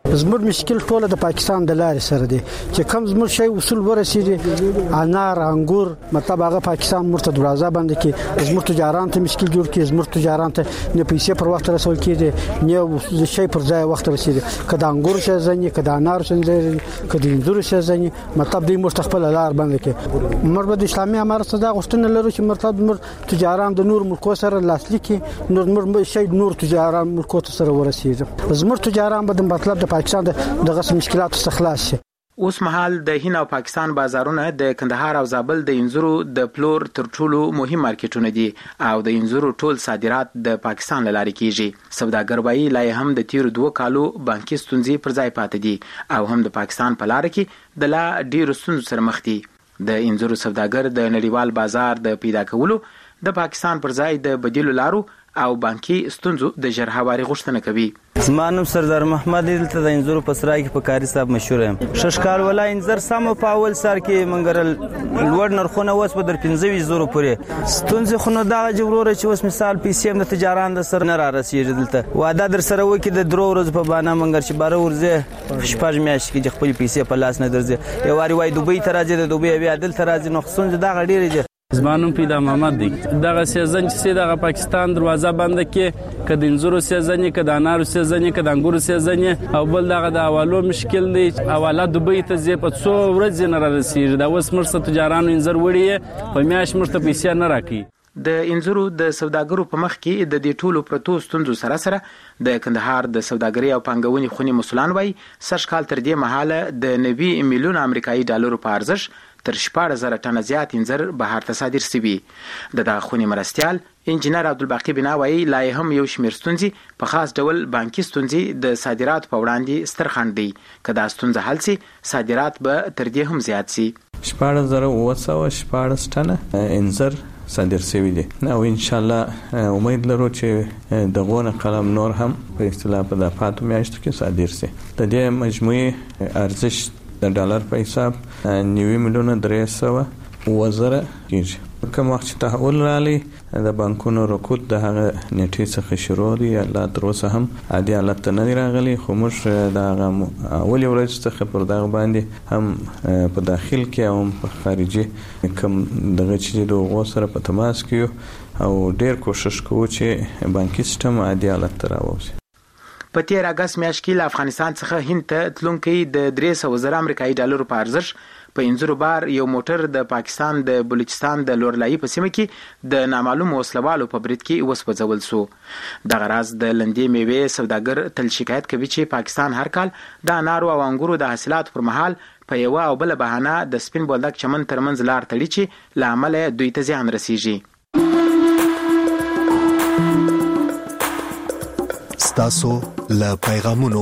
زموږ مشکل ټول د پاکستان د لارې سره دی چې کوم زموږ شی اصول ورسېږي انار انګور مطلب هغه پاکستان مرته دروازه بند کړي زموږ تجاران ته مشکل جوړ کړي زموږ تجاران ته نه پیسې پر وخت رسول کېږي نه شی پر ځای وخت رسېږي کله انګور شي ځنی کله انار شي کله انځور شي ځنی مطلب دې مستقبل لار بند کړي مربد اسلامي امارت صدا غوښتنه لرو چې مرتد تجاران د نور ملکو سره لاسلیک نور شي نور تجاران ملکو سره ورسېږي زموږ تجاران به د مطلب د پاکستان دغه مشکلاتو څخه خلاص شي. اوس مهال د هند او پاکستان بازارونه د کندهار او زابل د انځورو د پلور تر ټولو مهم مارکیټونه دي او د انځورو ټول صادرات د پاکستان لاري کیږي. سوداګر وایي لا هم د تیر 2 کالو بانکي ستونزې پر ځای پاتې دي او هم د پاکستان په لار کې د لا ډیرو ستونزو سره مخ دي. د انځورو سوداګر د نړیوال بازار د پیدا کولو د پاکستان پر ځای د بدیلو لارو او بانکي ستونزو د ژر هواري غوښتنه کوي. زمانم سردار محمد دلته د انځورو په سرای کې په کاری صاحب مشهور یم. ششکال ولا انځر سم په اول سر کې منګرل لوړ نرخونه وس په در 15 زره پورې ستونزې خو نو دا جوړوره چې وس مثال پیسې د تجاران د سر نه را رسیږي دلته واده در سره وکي د درو ورځې په باندې منګر چې بار ورځه شپږ میاشتې کې خپل پیسې په لاس نه درځي یو واری وای دوبۍ ته راځي د دوبۍ بیا دلته راځي نو ستونزې دا غډېرې دي. زمانم پیدا محمد دی دغه سیزن چې دغه پاکستان دروازه بند کې کله انځورو سیزن کله انارو سیزن کله انګورو سیزن او بل دغه د حوالو مشکل دی حواله دوبۍ ته زی په 100 ورځې نه رسیږي دا اوس مرسته تجارانو انځر وړي په میاش مرسته پیسې نه راکړي. د انځورو د سوداګرو په مخ کې د دې ټولو پروتو ستونزو سره سره د کندهار د سوداګرۍ او پانګونې خونی مسولان وایي سږ کال تر دې مهاله د 90 میلیون امریکایي ډالرو په ارزښت تر 14,000 ټنه زیات انځر بهر ته صادر شوي. د دغه خونی مرستيال انجینر عبدالباقی بنا وایي لا هم یو شمېر ستونزې په خاص ډول بانکي ستونزې د صادرات په وړاندې ستر خنډ دي. که دا ستونزه حل شي صادرات به تر دې هم زیات شي. 14,914 ټنه انځر صادر شوی دي او ان شاء الله امید لرو چې دغه قلم نور هم په اصطلاح په د پاتو میاشتو کې صادر شي. د دې مجموعي ارزښت د ډالر په حساب 9 میلیونه 300 وزره کیږي. کوم وخت چې تحول رالی د بانکونو رکود د هغه نیټې څخه شروع دي الله تر اوسه هم عادي حالت ته نه راغلي خو موږ د هغه اولي ورځ څخه پر دغه باندې هم په داخل کې او په خارجي کوم دغه چې د غو سره په تماس کې او ډیر کوشش کوو چې بانکي سیستم عادي حالت ته راوځي. په تیر اگست میاشت کې له افغانستان څخه هند ته تلونکي د 300 امریکایي ډالرو په ارزښت په انځورو بار یو موټر د پاکستان د بلوچستان د لورلایي په سیمه کې د نامعلوم وسلوالو په برید کې وسوځول شو. دغه راز د لندې میوې سوداګر تل شکایت کوي چې پاکستان هر کال د انارو او انګورو د حاصلات پر مهال په یو او بل بهانه د سپین بولدک چمن ترمنځ لار تړي چې لامل دوی ته زیان رسیږي. ستاسو له پیغامونو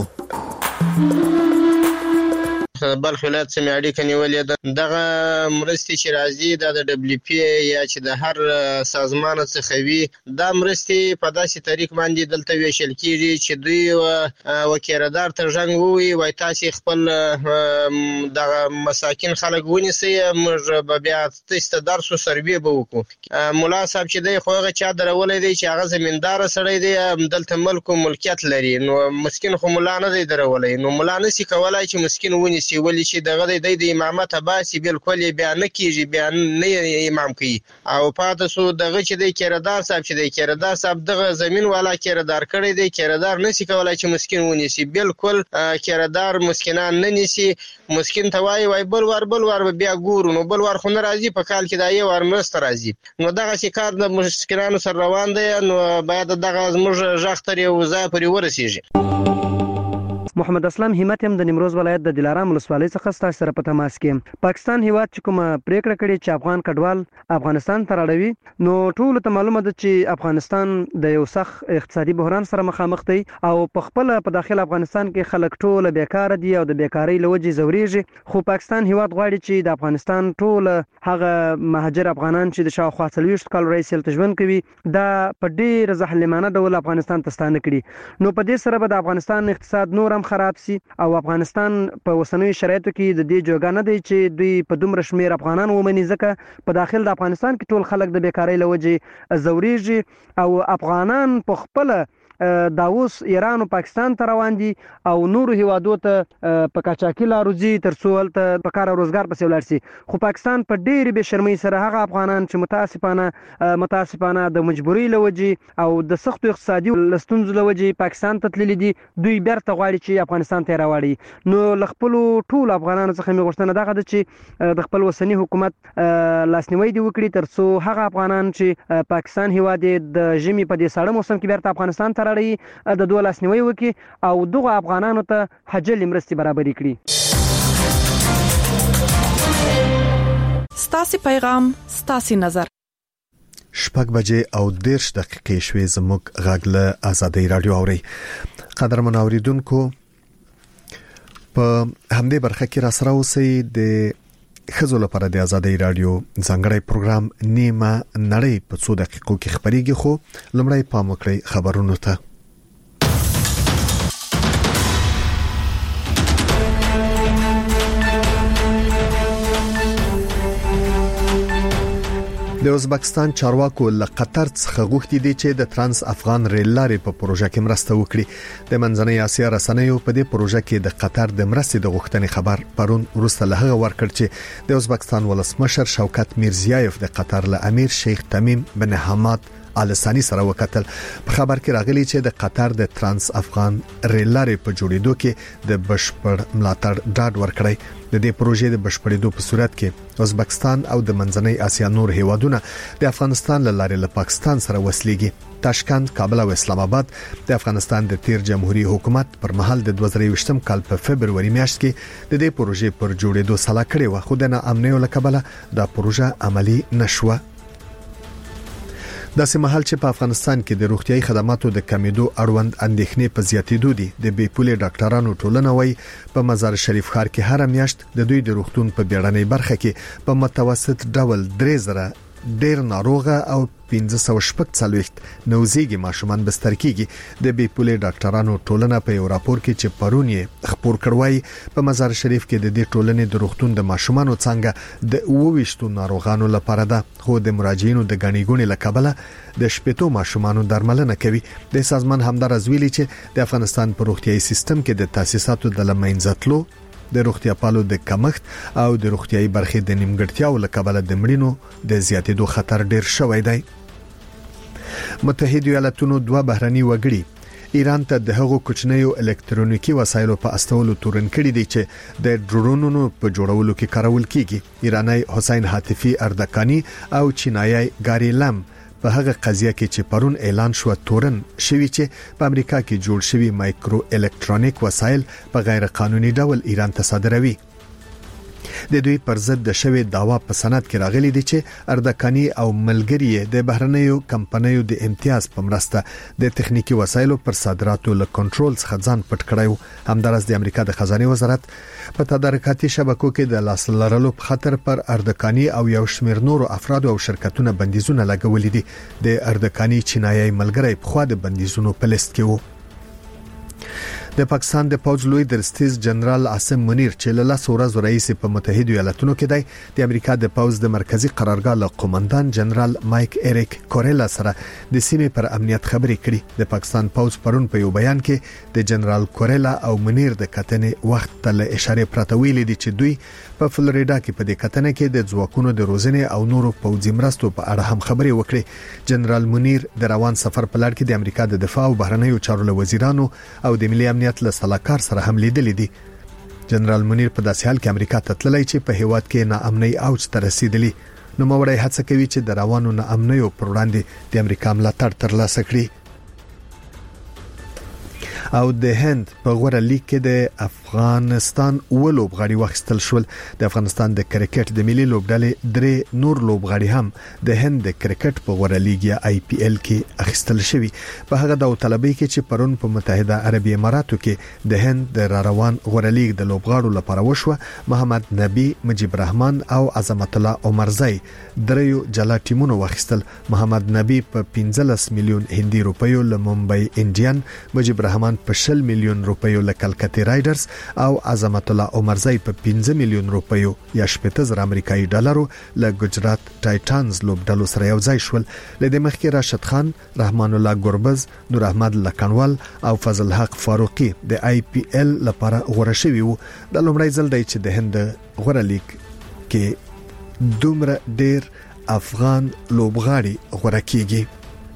بلخ ولایت سمې اړیکه نیولې ده. دغه مرستې چې راځي د دبليو پی یا چې د هر سازمان څخه وي دا مرستې په داسې طریق باندې دلته ویشل کیږي چې دوی وکیردار ته ژوند ووي وای تاسو خپل دغه مساکین خلک ونیسئ موږ به بیا تاسو درس او سروې به وکړو. مولا صاحب چې دی خو هغه چا درولې دی چې هغه زمیندار سړی دی دلته ملک او ملکیت لري نو مسکین خو مولا نه دی درولې نو مولا نشي کولای چې مسکین ونیسي ولی چې دغه د امامت باسي بالکل بیا نه کیږي بیا نه امام کوي او پاتې سو دغه چې د کیردار صاحب چې د کیردار صاحب دغه زمين والا کیردار کړی دی کیردار نشي کولای چې مسکین ونیسي بالکل کیردار مسکینان نه نیسي مسکین ته وای بل ور بیا ګورو نو بل ور خو نه راځي په کال کې دا یو ور مرسته راځي نو دغه چې کار د مسکینانو سره روان دی نو باید دغه زموږ ژغتر یو ځای پورې ورسیږي. محمد اسلام همت هم د نیمروز ولایت د دلارام ولسوالۍ څخه ستاسو سره په تماس کې. پاکستان هیواد چې کومه پریکړه کړې چې افغان کډوال افغانستان ته راړوي نو ټول ته معلومه ده چې افغانستان د یو سخت اقتصادي بحران سره مخامخ دی او په خپل په داخل افغانستان کې خلک ټول بیکاره دي او د بیکاری لوجې زوريږي خو پاکستان هیواد غواړي چې د افغانستان ټول هغه مهاجر افغانان چې د شاوخوا 40 کال رئیس ژوند کوي دا په ډیر ظالمانه ډول افغانستان ته ستانه کړي نو په دې سره به د افغانستان اقتصاد نور خراب سي او افغانستان په اوسنوي شرایطو کې د دې جوګانه دی چې دوی په دومره شمیر افغانان ومني ځکه په داخل د افغانستان کې ټول خلک د بیکاری لوجې زوريږي او افغانان په خپل دا اوس ایران او پاکستان ته روان دي او نور هیوادو ته په کاچاکي لارو ځي ترڅو هلته په کار او روزګار پسې ولاړ شي. خو پاکستان په ډېرې بې شرمۍ سره هغه افغانان چې متاسفانه د مجبورۍ له وجې او د سختو اقتصادي ستونزو له وجې پاکستان ته تللي دي، دوی بیرته غواړي چې افغانستان ته یې راوړي. نو له خپلو ټولو افغانانو څخه مې غوښتنه دغه ده چې د خپل اوسني حکومت لاسنیوی دې وکړي ترڅو هغه افغانان چې پاکستان هیواد د ژمي په دې ساړه موسم کې بیرته افغانستان ته راړي د دوی لاسنیوی وکړي او دغه افغانانو ته حاجلې مرستې برابرې کړي. ستاسي پیغام ستاسي نظر. 6:10 دقیقې شوې زموږ غږ له آزادۍ رادیو اوري. قدرمن اوریدونکو په همدې برخه کې را سره اوسئ. د خزو لپاره د آزادۍ رادیو ځانګړی پروګرام نیمه نړۍ په 2 دقیقو کې خبريږي، خو لمړی پام وکړئ خبرونو ته. د ازبکستان چارواکو له قطر څخه غوښتي دي چې د ترانس افغان ریل لارې په پروژه کې مرسته وکړي. د منځنۍ اسیا رسنیو په دې پروژه کې د قطر د مرستې د غوښتنې خبر پرون وروسته له هغه ورکړ چې د ازبکستان ولسمشر شوکت میرزیایف د قطر له امیر شیخ تمیم بن حماد آل ثانی سره وکتل. په خبر کې راغلی چې د قطر د ترانس افغان ریل لارې په جوړېدو کې د بشپړ ملاتړ ډاډ ورکړی. د دې پروژې د بشپړېدو په صورت کې ازبکستان او د منځنۍ اسیا نور هیوادونه د افغانستان له لارې له پاکستان سره وسلېږي. تاشکند، کابل او اسلام آباد د افغانستان د تیر جمهوریت حکومت پر مهال د 2020 کال په فبرवरी میاشت کې د دې پروژې پر جوړېدو سلا کړې و، خو د ناامنۍ له کبله دا پروژه عملی نشوه. داسې مهال چې په افغانستان کې د روغتيایي خدماتو د کمیدو اړوند اندېښنې په زیاتېدو دي، د بې پولې ډاکټرانو ټولنه وایي په مزار شریف ښار کې هر میاشت د دوی د روغتون په بیړنۍ برخه کې په متوسط ډول 3000 ډیر ناروغه او 1540 نوزيږي ماشومان بستر کیږي. د بې پولې ډاکټرانو ټولنه په یو راپور کې چې پرون یې خبر کړوي په مزار شریف کې د دې ټولنې د روغتون د ماشومانو څنګه د 22 ناروغانو لپاره ده، خو د مراجعینو د غنیګونې لکبله د شپېتو ماشومانو درملنه کوي. د سازمان همدارز ویلي چې د افغانستان په روغتيایي سیستم کې د تاسیساتو د لمنځتلو، د روغتیا پالو د کمښت او د روغتيایي برخې د نیمګړتیاو لکبله د مړینو د زیاتېدو خطر ډیر شوی دی. متحده ایالاتونو 2 بهرني وګړي ایران ته د هغو کوچنیو الکترونیکی وسایلو په استولو تورن کړي دي چې د ډرونونو په جوړولو کې کارول کیږي. ایرانی حسین حاتفی اردکانی او چینایي ګاری لم په هغه قضیه کې چې پرون اعلان شو تورن شوی چې په امریکا کې جوړ شوی مایکرو الکترونیک وسایل په غیر قانوني ډول ایران ته صادروي. د دوی پر ضد د شوی داوا په سند کې راغلي دي چې اردکانی او ملګری د بهرنیو کمپنیو د امتیاز په مرسته د تخنیکی وسایلو پر صادراتو له کنټرول څخه ځان پټ کړیو. همدارس د امریکا د خزانه وزارت په تدارکاتي شبکو کې د لاس لرلو په خاطر پر اردکانی او یو شمېر نورو افراد او شرکتونو بندیزونه لګولې دي. د اردکانی چینایي ملګری په خوا د بندیزونو په لیست کې وو. د پاکستان د پوځ لوی درستیز جنرال عاصم منیر چې له 10 ورځې رئیس په متحده ایالاتونو کې دی، د امریکا د پوځ د مرکزی قرارګاه له قومندان جنرال مایک اریک کوریلا سره د سیمې پر امنیت خبرې کړې. د پاکستان پوځ پرون په یو بیان کې د جنرال کوریلا او منیر د کتنې وخت ته له اشاره پرته ویلي دي چې دوی په فلوریدا کې په دې کتنه کې د ځواکونو د روزنې او نورو پوځي مرستو په اړه هم خبرې وکړې. جنرال منیر د روان سفر په لړ کې د امریکا د دفاع او بهرنیو چارو وزیرانو او د ملي امنیت له سلاکار سره هم لیدلې دي. جنرال منیر په داسې حال کې امریکا ته تللی چې په هیواد کې ناامنۍ اوج ته رسیدلی، نو موري هڅه کوي چې د روانو ناامنیو پر وړاندې د امریکا ملاتړ ترلاسه کړي. او د هند په غوړه لیګ کې د افغانستان ولوبغاړي واخیستل شول. د افغانستان د کرکټ د ملي لوبډلې درې نور لوبغاړي هم د هند د کرکټ په غوړه لیګ یا IPL کې اخیستل شوی. په هغه داوطلبۍ کې چې پرون په متحده عربی اماراتو کې د هند د روان غوړه لیګ د لوبغاړو لپاره وشو، محمد نبی، مجيب رحمان او عظمت الله عمرزی دریو جلا ټیمونو واخیستل. محمد نبی په 15 میلیون هندي روپیو له ممبئی انډین، مجيب رحمان په 10 میلیون روپیو له کلکته رایډرز او عظمت الله عمرزی په 5 میلیون روپیو یا 80,000 امریکایي ډالرو له ګجرات ټایټانز لوبډلو سره یو ځای شول. لدې مخکې راشد خان، رحمان الله ګوربز، نور احمد لکنوال او فضل حق فاروقي د IPL لپاره غوړه شوی وو. د لومړی ځل دی چې د هند غوړه لیګ کې دومره ډیر افغان لوبغاړي غوړه کیږي.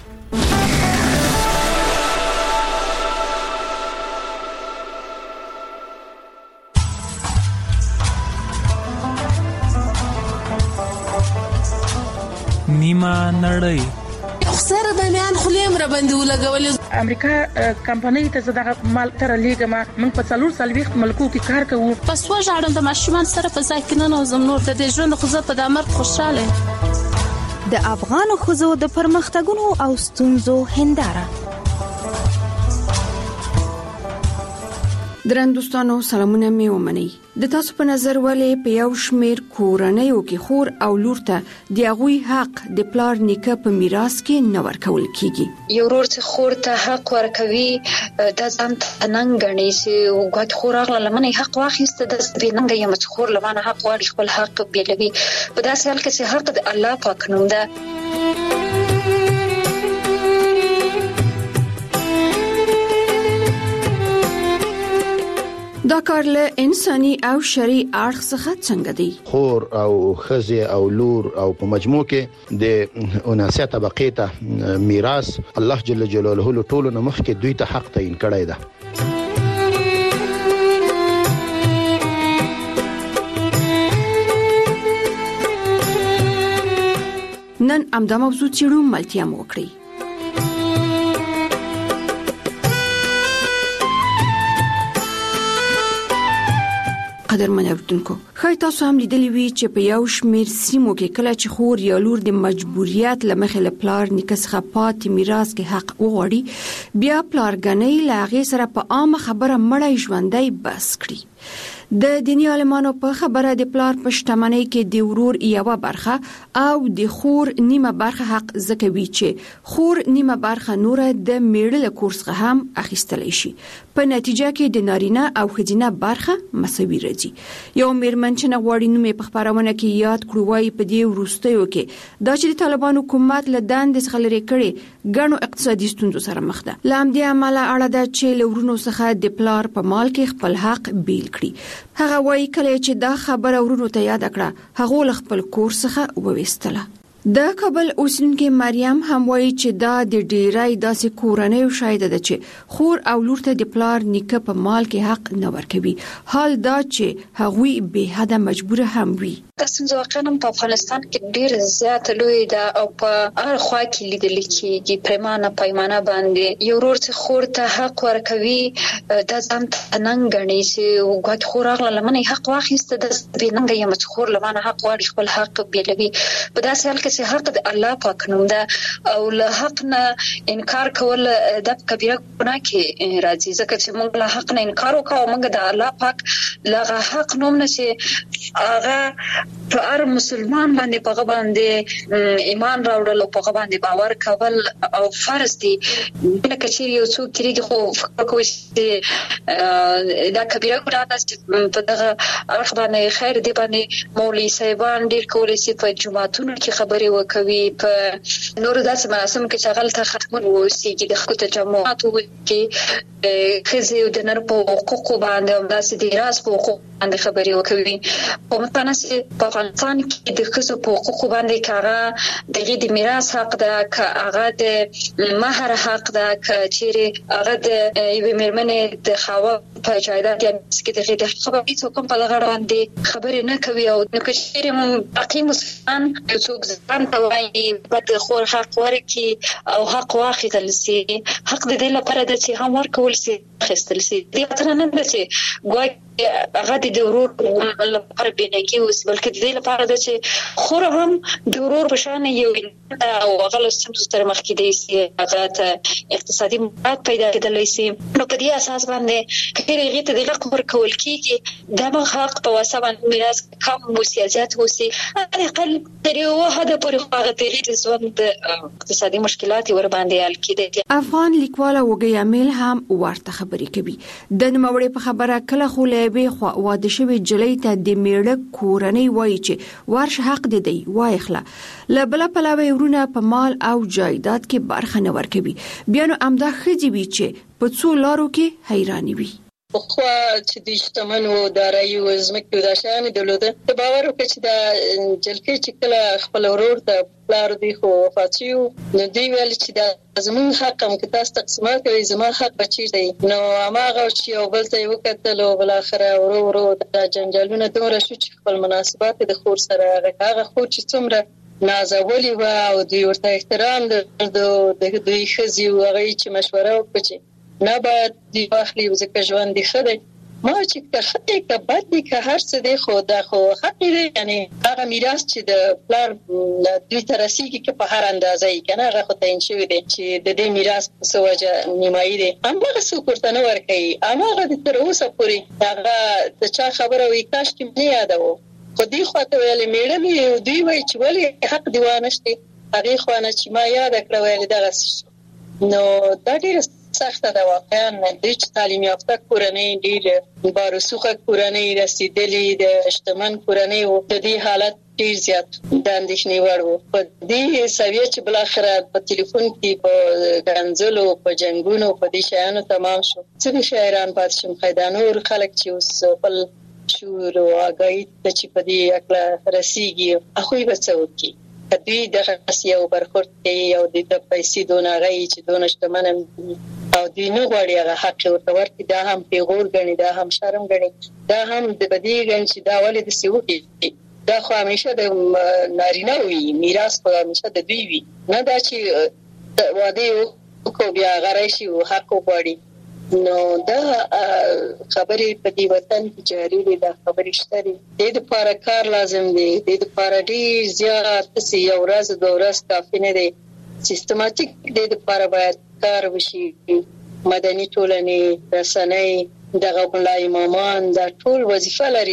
نیمه نړۍ سره د میان خلیم را باندې ولګولې. امریکا کمپنۍ ته زداغه مال تر لیګما من په 4 ملکو کې کار کوو. پس وژاړم د ماشومان سره په ځای کې نه نوزم نور د ژوند خو زه په د امر خوشاله. د افغان خزو د پرمختګونو او ستونزو هنداره. درندوستانو سلامونه می ومني. د تاسو په نظر ولې په یو شمیر کورنیو کې خور او لور ته د هغوی حق د پلار نیکه په میراث کې نه ورکول کیږي؟ یو ورور چې خور ته حق ورکوي د ځان تننګ غني چې وګت خور اغله لمنه حق واخیسته د بیننګ یم چې خور لمنه حق واړي خپل حق بیلوي. په داسې حال کې چې حق د الله پاک نوم ده. دا کار له انساني او شرعي اړخ څخه څنګه دی؟ خور او خزي او لور او په مجموع کې د 79 طبقې ته میراث الله جل جلاله له ټولو نه مخکې دوی ته حق تعین کړی دی. نن امدا موضوع چیرو ملتیا مو کړی. قدرمن اوریدونکو، خای تاسو هم لیدلی وی چې په یو شمیر سیمو کې کله چې خور یا لور د مجبوریت لمخې له پلار نیکه څخه پاتې میراث کې حق وغواړي، بیا پلارګنۍ له هغې سره په عامه خبره مړی ژوندی بس کړي. د دینی عالمانو په خبره د پلار په شتمنۍ کې د ورور یوه برخه او د خور نیمه برخه حق زکوي چې خور نیمه برخه نور د میړه له کور څخه هم اخیستلی شي. په نتیجه کې د نارینه او ښځینه برخه مساوي راځي. یو میرمن چې غواړي نوم په خبرونه کې یاد کړو وايي په دې وروستیو کې دا چې د طالبان حکومت له دندې څخه لري کړي ګڼو اقتصادي ستونزو سره مخ ده. له همدې امله اړه ده چې له ورونو څخه د پلار په مال کې خپل حق بیل کړي. هغه وایي کله چې دا خبره ورونو ته یاد کړه هغه ل خپل کور څخه وويستله. د کابل اوسیدونکو مریم هم وایي چې دا د ډیرای داسې کورنۍ شاید ده چې خور او لور ته د پلار نیکه په مال کې حق نه ورکوي، حال دا چې هغوی به حد مجبور هم وي. تاسو ځکه په افغانستان کې ډیر زیات لوی ده او په هر خوا کې لیدل کېږي پرمانه پیمانه باندې یو ورور چې خور ته حق ورکوي د ځان تننګ غني چې وګت خور اغله لمنه حق واخیسته د بیننګ یم چې خور لمنه حق واړي خپل حق بیلوي. په داسې حال کې چې حق د الله پاک نوم ده او له حق نه انکار کول د کبیره ګناه کې راځي. ځکه چې موږ له حق نه انکار وکړو موږ د الله پاک له حق نوم نه چې هغه په هر مسلمان باندې په باندې ایمان راوړل او په باندې باور کول او فرض دي. لکه چې یو څوک کېږي خو فکر کوي چې دا کبیره ګناه ده چې په دغه اړخ باندې خیر دی باندې مولوي صاحبان ډیر کولای شي په جمعهتونو کې خبرې وکوي په نور داسې مراسم کې چې غلطه ختمون وسیږي د خپل تجمعات کې خزي د نر په حقوق باندې او داسې د راس په حقوق باندې خبرې وکوي. په مثلا په افغانستان کې د خزو په حقوق باندې کاغه د میراث حق ده، کاغه د مہر حق ده، چې هغه د یوې میرمنې د خاوه په جایداد یعنی چې د خبرې څوک په لغړ باندې خبرې نه کوي او نو چې باقي مسلمان یو څوک ځان ته وایي د خور حق ورکړي او حق واخیستل شي. حق د دې لپاره د چې هم ورکول شي خستل شي. دې تر نه ده چې ګوي هغه د ورور لپاره بنګي اوس بلکې د دې لپاره د چې خور هم د ورور په شان یو او هغه له سمو تر مخ کې دی سي هغه ته اقتصادي مفاد پیدا کېدلی شي. نو په دې اساس باندې کله هغه ته د حق ورکول کیږي د حق په واسطه باندې میراث کم وسیاست وسی اقل تر یو حد پورې هغه د ژوند اقتصادي مشکلات ور باندې حل کړي. افغان لیکوال وګي امیل هم ورته خبرې کوي. د نوموړي په خبره کله خو لېبه خو واده شوی جلۍ ته د میړه کورنۍ وایي چې ورش حق دی وایخله لبل پلاوی ورونه په مال او جایداد کې برخه نه ورکوي. بیا نو امدا خځې وی چې په څو لارو کې حیرانی وي. خو چې د اجتماعي او دارایی او زمکو د شان دولته په باور وکړي چې د جلکې چې کله خپل ورور ته پلار دی خو فاتیو نو دی ویل چې د زمون حق هم کې تاسو تقسیمات کوي زمون حق بچی دی نو هغه چې یو بل ته وکړل او بل اخره ورور د جنجالونو دوره شو چې خپل مناسبات د خور سره هغه خو چې څومره نازولي و او دوی ورته احترام د دوی خزي او هغه چې مشوره وکړي نه باید دی واخلي ځکه ژوند دی خدای ما چې خدای کا بد دی که هر څه دی خو دا خو حق دی یعنی هغه میراث چې د پلار دوی ترسيږي کې په هر اندازه یې کنه هغه خو تعین شوی دی چې د دې میراث په سوجه نیمایي دی هغه څه کوته نه ورکي هغه د تر اوسه پورې هغه د چا خبره وی کاش کې نه یادو خو دی خو ته ویلې میړه می دوی وای چې ولې حق دی وانشتي هغه خو نه چې ما یاد کړو ویل دغه نو دا ډیر سخت ده واقعا د تعلیم یافته کورنۍ ډیر بارسوخه کورنۍ رسیدلې د اجتماعي کورنۍ او د دې حالت ډیر زیات د اندېښنې وړ وو په دې سویه چې بل اخر په ټلیفون کې په غنځلو په جنگونو په دې شیانو تمام شو څه شاعران پات شم خیدانور خلک چې اوس بل شور او اگای ته چې په دې اکلا رسیږي اخوی بچو دوی دغه یو برخورد کوي او د پیسې دونغه چې دونشتمن او دوی نه غواړي هغه حق ورته ورکړي دا هم پیغور غني دا هم شرم غني دا هم د بدی غن چې دا ولې د سیوکي دا خو همیشه د نارینه وي میراث خو همیشه د دوی وي نه دا چې واده کو بیا غرایشي او حق غواړي نو دا خبرې په دې وطن کې جاری دي دا خبرې شته دي د لپاره کار لازم دی د لپاره ډیر زیات سی یو ورځ دوه ورځ کافي نه دی سیستماتیک د لپاره باید کار وشي مدني ټولنې رسنۍ دغه بلای امامان دا ټول وظیفه لري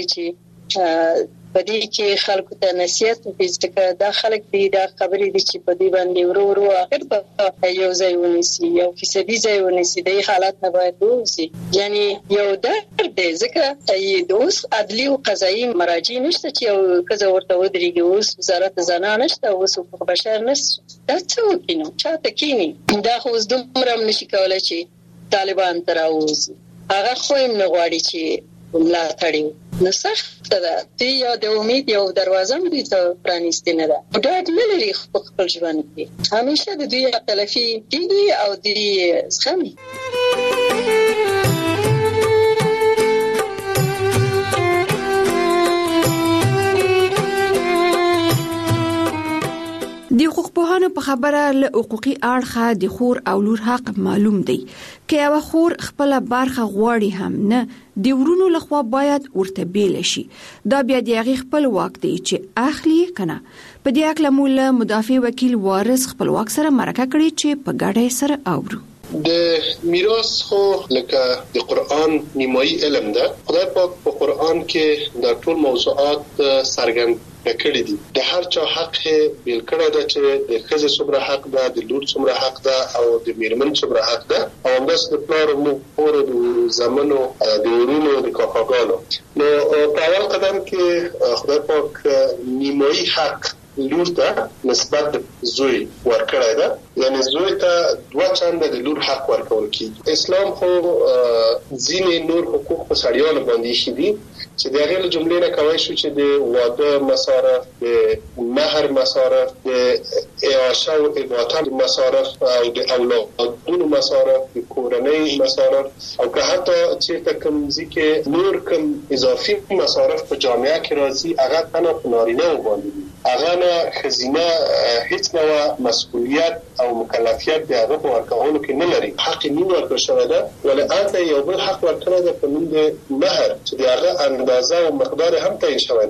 چې په دې کې خلکو ته نصیحت وکړي دا خلک دي دا خبرې دي چې په دې باندې ورو اخر په یو ځای ونیسي یو فیصدي ځای ونیسي د حالت نه باید وځي یعنی یو درد دی ځکه اوس عدلي او قضایي مراجع نشته چې یو کزه ورته ودرېږي اوس وزارت زنانه نشته اوس حقوق بشر نشته دا څه وکینو چاته کینی دا خو اوس دومره نشي کولای چې طالبان تراوځي هغه خو هم نه غواړي چې ملا تړي نو سخت ده تی یا د امید یو دروازه مې ته پرانیستې نه ده دا نه لري خپل ژوند کې همیشه د دوی تلفي کیږي او د زخمي د حقوق پوهانو په خبره له حقوقي اړخه د خور او لور حق معلوم دی که یو خور خپل برخه غواړي هم نه د ورونو لخوا باید ورته بیل شي دا بیا د هغې خپل واک دی چې اخلي کنه په دې اړه مولا مدافع وکیل وارث خپل واک سره مرکه کړي چې په ګډه سره اورو د میراث خو لکه د قرآن نیمایي علم ده خدای پاک په قرآن کې د ټول موضوعات څرګند کړی دي د هر چا حق بیل کړی ده چې د ښځې څومره حق ده د لور څومره حق ده او د میرمن څومره حق ده او همداسې د پلار او مور د زامنو د ورونو د کاکاګانو نو په اول قدم کې خدای پاک نیمایي حق لور ته نسبت زوی ورکړی ده یعنی زوی ته 2 چنده د لور حق ورکول کیږي اسلام خو ځینې نور حقوق په سړیانو باندې شي دي چې د هغې له جملې نه کولی شو چې د واده مصارف د مهر مصارف د اعاشه او اعاطه مصارف او د اولادونو مصارف د کورنۍ مصارف او که حتی چېرته کوم ځای کې نور کوم اضافي مصارف په جامعه کې راځي هغه تنها په نارینه‌و باندې دي هغه نه ښځینه هیڅ ډول مسؤلیت او مکلفیت د هغه په ورکولو کې نه لري حق یې نه ورکړل شوی ده ولې هلته یو بل حق ورکړی ده په نوم د مهر چې د هغه اندازه او مقدار هم تعیین شوی نه ده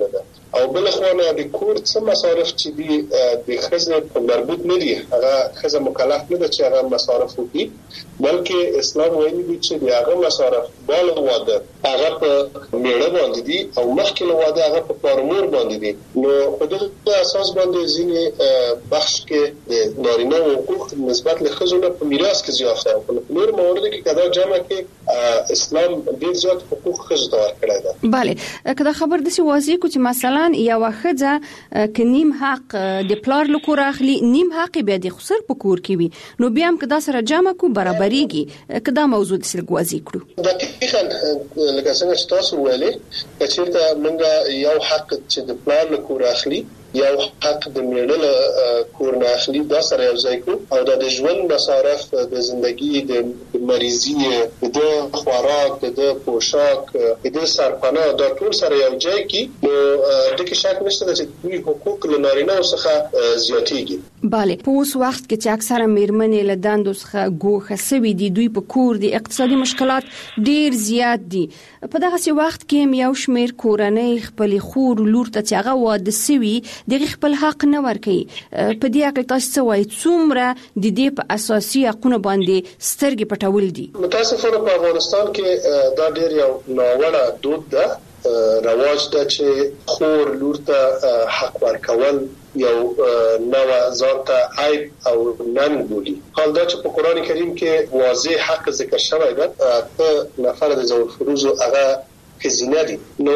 او بل خو نه د کور څه مصارف چې دي د خزه مربوط نه دي هغه خزه مکلف نه ده چې هغه مصارف وکړي بلکې اسلام وایي چې هغه مصارف بالغ واده هغه په میړه باندې دي او مخکې له واده هغه په پارمور باندې دي نو په دغه اساس باندې ځینې بخش کې د نارینه حقوق نسبت له خزونه په میراث کې زیات دي په نور موارد کې کدا جمع کې اسلام ډیر زیات حقوق خزو ته ورکړی ده bale کدا خبر د سی واضح کو چې مثلا یو خزه ک نیم حق د پلار لکور اخلي نیم حق به د خسر په کور کې وي نو بیا هم کدا سره جمع کو برابرېږي کدا موضوع د سلګ واضح کړو دقیقاً لکه څنګه چې تاسو ویلي چې موږ یو حق چې د پلان لکور اخلي یو حق د میړه کور نه اخلي دا سره یو ځای کو او د ژوند مصارف د ژوندۍ د مریضي د خوراک د پوشاک د سرپناه د ټول سره یو ځای کی نو د کې شک نشته چې دوی حقوق لنارینه څخه زیاتېږي bale په اوس وخت کې چې اکثره میرمنې له دندو څخه ګوښه سوي دي دوی په کور دي اقتصادي مشکلات ډیر زیات دي په دغه وخت کې یو شمیر کورنۍ خپل خور لور ته چې هغه واده سوي دغه خپل حق نه ورکي په دې اړه تاسو څه وایي څومره د دې په اساسي حقوقو باندې سترګې پټول دي متاسفانه په افغانستان کې دا ډیر یو ناوړه دود ده رواج ده چې خور لور ته حق ورکول یو نو ځان ته عیب او نن بولی حال دا چې په قران کریم کې واضح حق ذکر شوی ده ته نفر د ذوال فروز هغه خزینه دي نو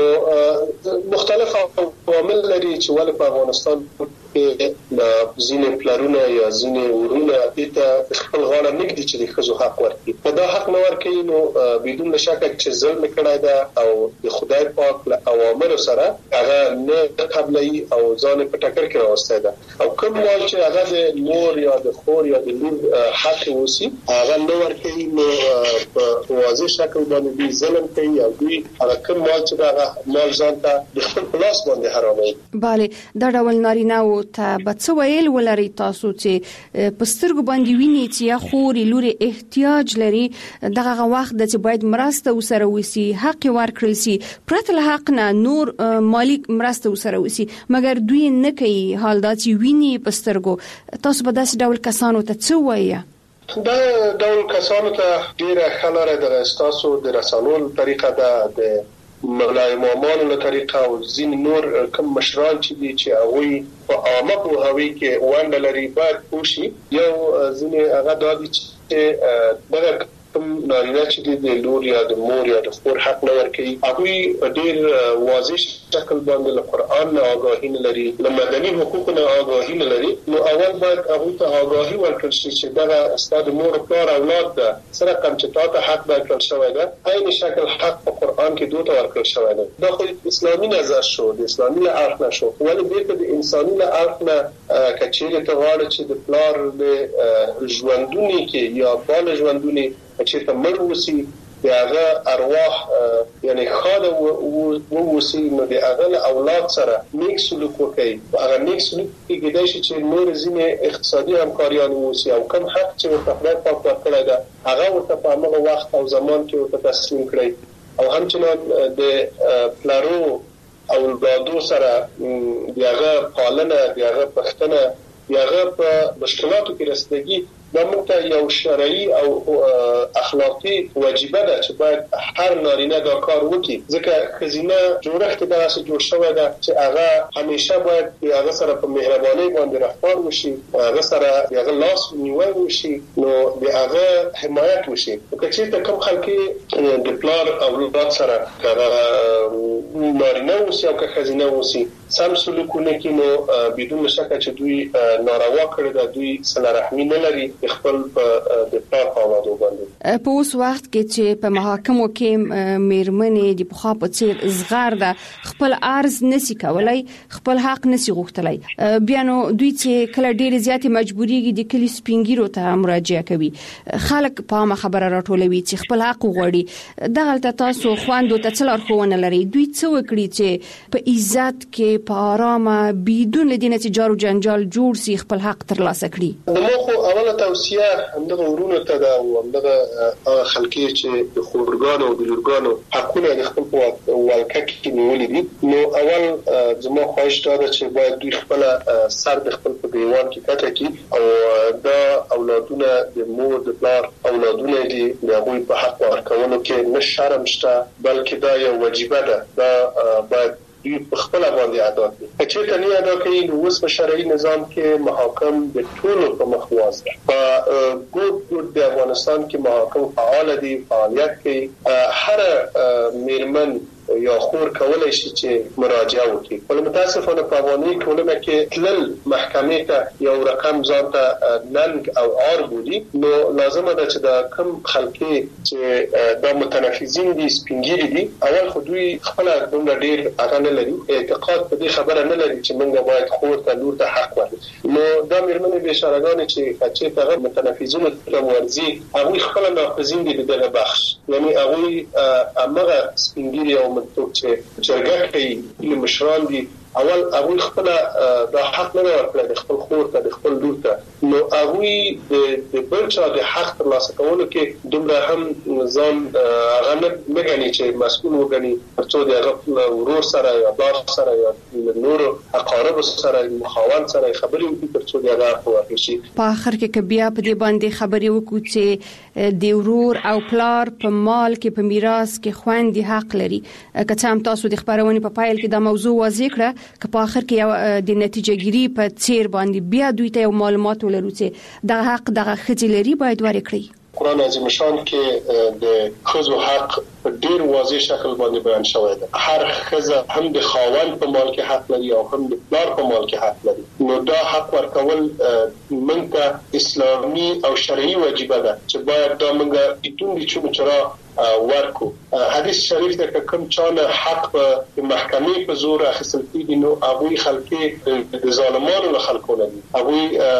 مختلف عوامل لري چې ول په افغانستان کې د ځینې پلارونه یا ځینې ورونه ته خپل غاړه نګدي چې د خزو حق ورکړي په دا حق نه ورکړي نو بدون شک چې ظلم کړای ده او د خدای پاک له اوامر سره هغه نه قبلي او ځان په ټکر کې راوستي ده او کوم مال چې هغه د مور یا د خور یا د لور حق وسی هغه نه ورکړي نو په واضح شکل باندې ظلم کوي او دوی کوم مال چې دا مال ځان ته د خپل پلاس باندې حراموي bale دا ډول نارینه ته بڅ ویل ولري تاسو چې پسترګ باندې ویني چې یا خوري لوري احتیاج لري دغه وخت د چې باید مرسته وسره وسی حق ورکړل سي پرته له حق نه نور مالک مرسته وسره وسی مګر دوی نه کوي حال دا چې ویني پسترګو تاسو په داسې ډول کسانو ته څه وایي دا ډول کسانو ته ډیره خلاره د تاسو د رسالول طریقه ده د مولای امامان له طریقه او زین نور کوم مشران چې هغه په عامه په هوی کې وانډ لري باید پوښي یو زین هغه د چې دغه کوم نارینه چې د لور یا د مور یا د خور حق نه ورکړي هغه ډیر واضح شکل باندې له قران نه آگاهی نه لري له مدني حقوق نه آگاهی نه لري نو اول باید هغه ته آگاهی ورکړل شي چې دغه استاد مور پلار اولاد ده سره کوم چې تاسو حق ورکړل شوی ده عین شکل حق په قران کې دوه ورکړل شوی ده دا خو اسلامي نظر شو د اسلامي له اړخ نه شو ولې بیرته د انساني له اړخ نه کچېره ته غواړي چې د پلار له ژوندونی کې یا بال ژوندونی چې ته مړ وسی دغه ارواح یعنی خاله وسی نو دغه اولاد سره نیک سلوک وکړي هغه نیک سلوک کې د شي چې نور ځینې اقتصادي همکاریان وسی او کم حق چې په خپل پاک ورکړی دا هغه ورته په هغه وخت او زمان کې ورته تسلیم کړي او همچنان د پلارو او اولادو سره دغه پالنه دغه پښتنه دغه په مشکلاتو کې رسیدګي دا موږ یو شرعي او اخلاقی واجبه ده چې باید هر نارینه دا کار وکړي ځکه خزینه جوړښت داسې جوړ شوی ده چې هغه همیشه باید هغه سره په مهرباني باندې رفتار وشي هغه سره هغه لاس نیول وشي نو هغه حمایت وشي چې کوم خلک د پلار او اولاد سره نارینه وسی او خزینه وسی سم سلوکونه کې نو بدون شک چې دوی ناروا کړی دا دوی صله رحمی نه لري خپل د پلار قواعدو باندې په اوس وخت کې چې په محاکمو کې میرمنې د پخوا په څیر زغار ده خپل عرض نسی کولای خپل حق نسی غوښتلای بیا نو دوی چې کله ډېر زیات مجبوریږي د کلی سپینګیرو ته مراجعه کوي خلک په ما خبره راټولوي چې خپل حق وغواړي دغه تاسو خواندو ته څلور خوونه لري دوی څه وکړي چې په عزت کې په آرامه بدون لدینه چې جارو جنجال جوړ سي خپل حق ترلاسه کړي نو خو اوله توصیه همدغه ورونو ته دا او همدغه خلکي چې د خورګانو او د لورګانو حقونه د خپل والکه کې نیولې دي نو اول زموږ خواهش دا ده چې باید دوی خپل سر د خپل په دیوان کې کټه کړي او دا اولادونه د مور د پلار اولادونه دي د هغوی په حق ورکولو کې نه شرم شته بلکې دا یو واجبه ده دا باید دوی په خپل باندې ادا کړي چې ته نه ادا کوي نو اوس په شرعي نظام کې محاکم د ټولو په مخ وازه په ګوت د افغانستان کې محاکم فعال دي فعالیت کوي هر میرمن یا خور کولای شي چې مراجعه وکړي ولې متاسفانه په افغاني ټولنه کې تلل محکمې ته یو رقم ځان ته ننګ او عار بودي نو لازمه ده چې دا کم خلکي چې د متنفذین دي سپینګری دي اول خو دوی خپل دومره ډیر اغانه لري اعتقاد په دې خبره نه لري چې موږ باید خور ته لور ته حق ورکړو نو دا میرمنې بشارهګان چې هغه متنفذین ته ورزي هغه خپل ناقضین دي دغه بخش یعنی هغه امغه سپینګری او چې جرګه کوي مشران دي اول هغه خپل د حق نه ورکړي د خپل خور ته د خپل لور ته نو هغه د بل چا د حق ترلاسه کولو کې دومره هم ځان هغه نه غني چې مسؤل وګڼي ترڅو د هغه ورور سره یا بار سره یا نور اقارب سره مخاون سره خبرې وکړي ترڅو د هغه حق شي په اخر کې بیا په دې باندې خبرې وکړو چې د ورور او پلار په مال کې په میراث کې خويندې حق لري که څه هم تاسو د خبرونې په پایل کې دا موضوع واضح کړه که په اخر کې یو د نتیجه ګیری په څیر باندې بیا دوی ته یو معلومات ولرو چې د حق دغه خځې لري باید ورکړي قرآن عظیم شان کې د خزو حق په ډیر واضح شکل باندې بیان شوی دی هر خزه هم د خاوند په مال کې حق لري او هم د پلار په مال کې حق لري نو دا حق ورکول منته اسلامي او شرعي واجب ده چې باید دا منګه ایتون دي چې چرا ورکو حدیث شریف ده که کوم چانه حق په محکمې په زور اخیستل کیږي نو هغه خلکي د ظالمانو له خلکو نه دي هغه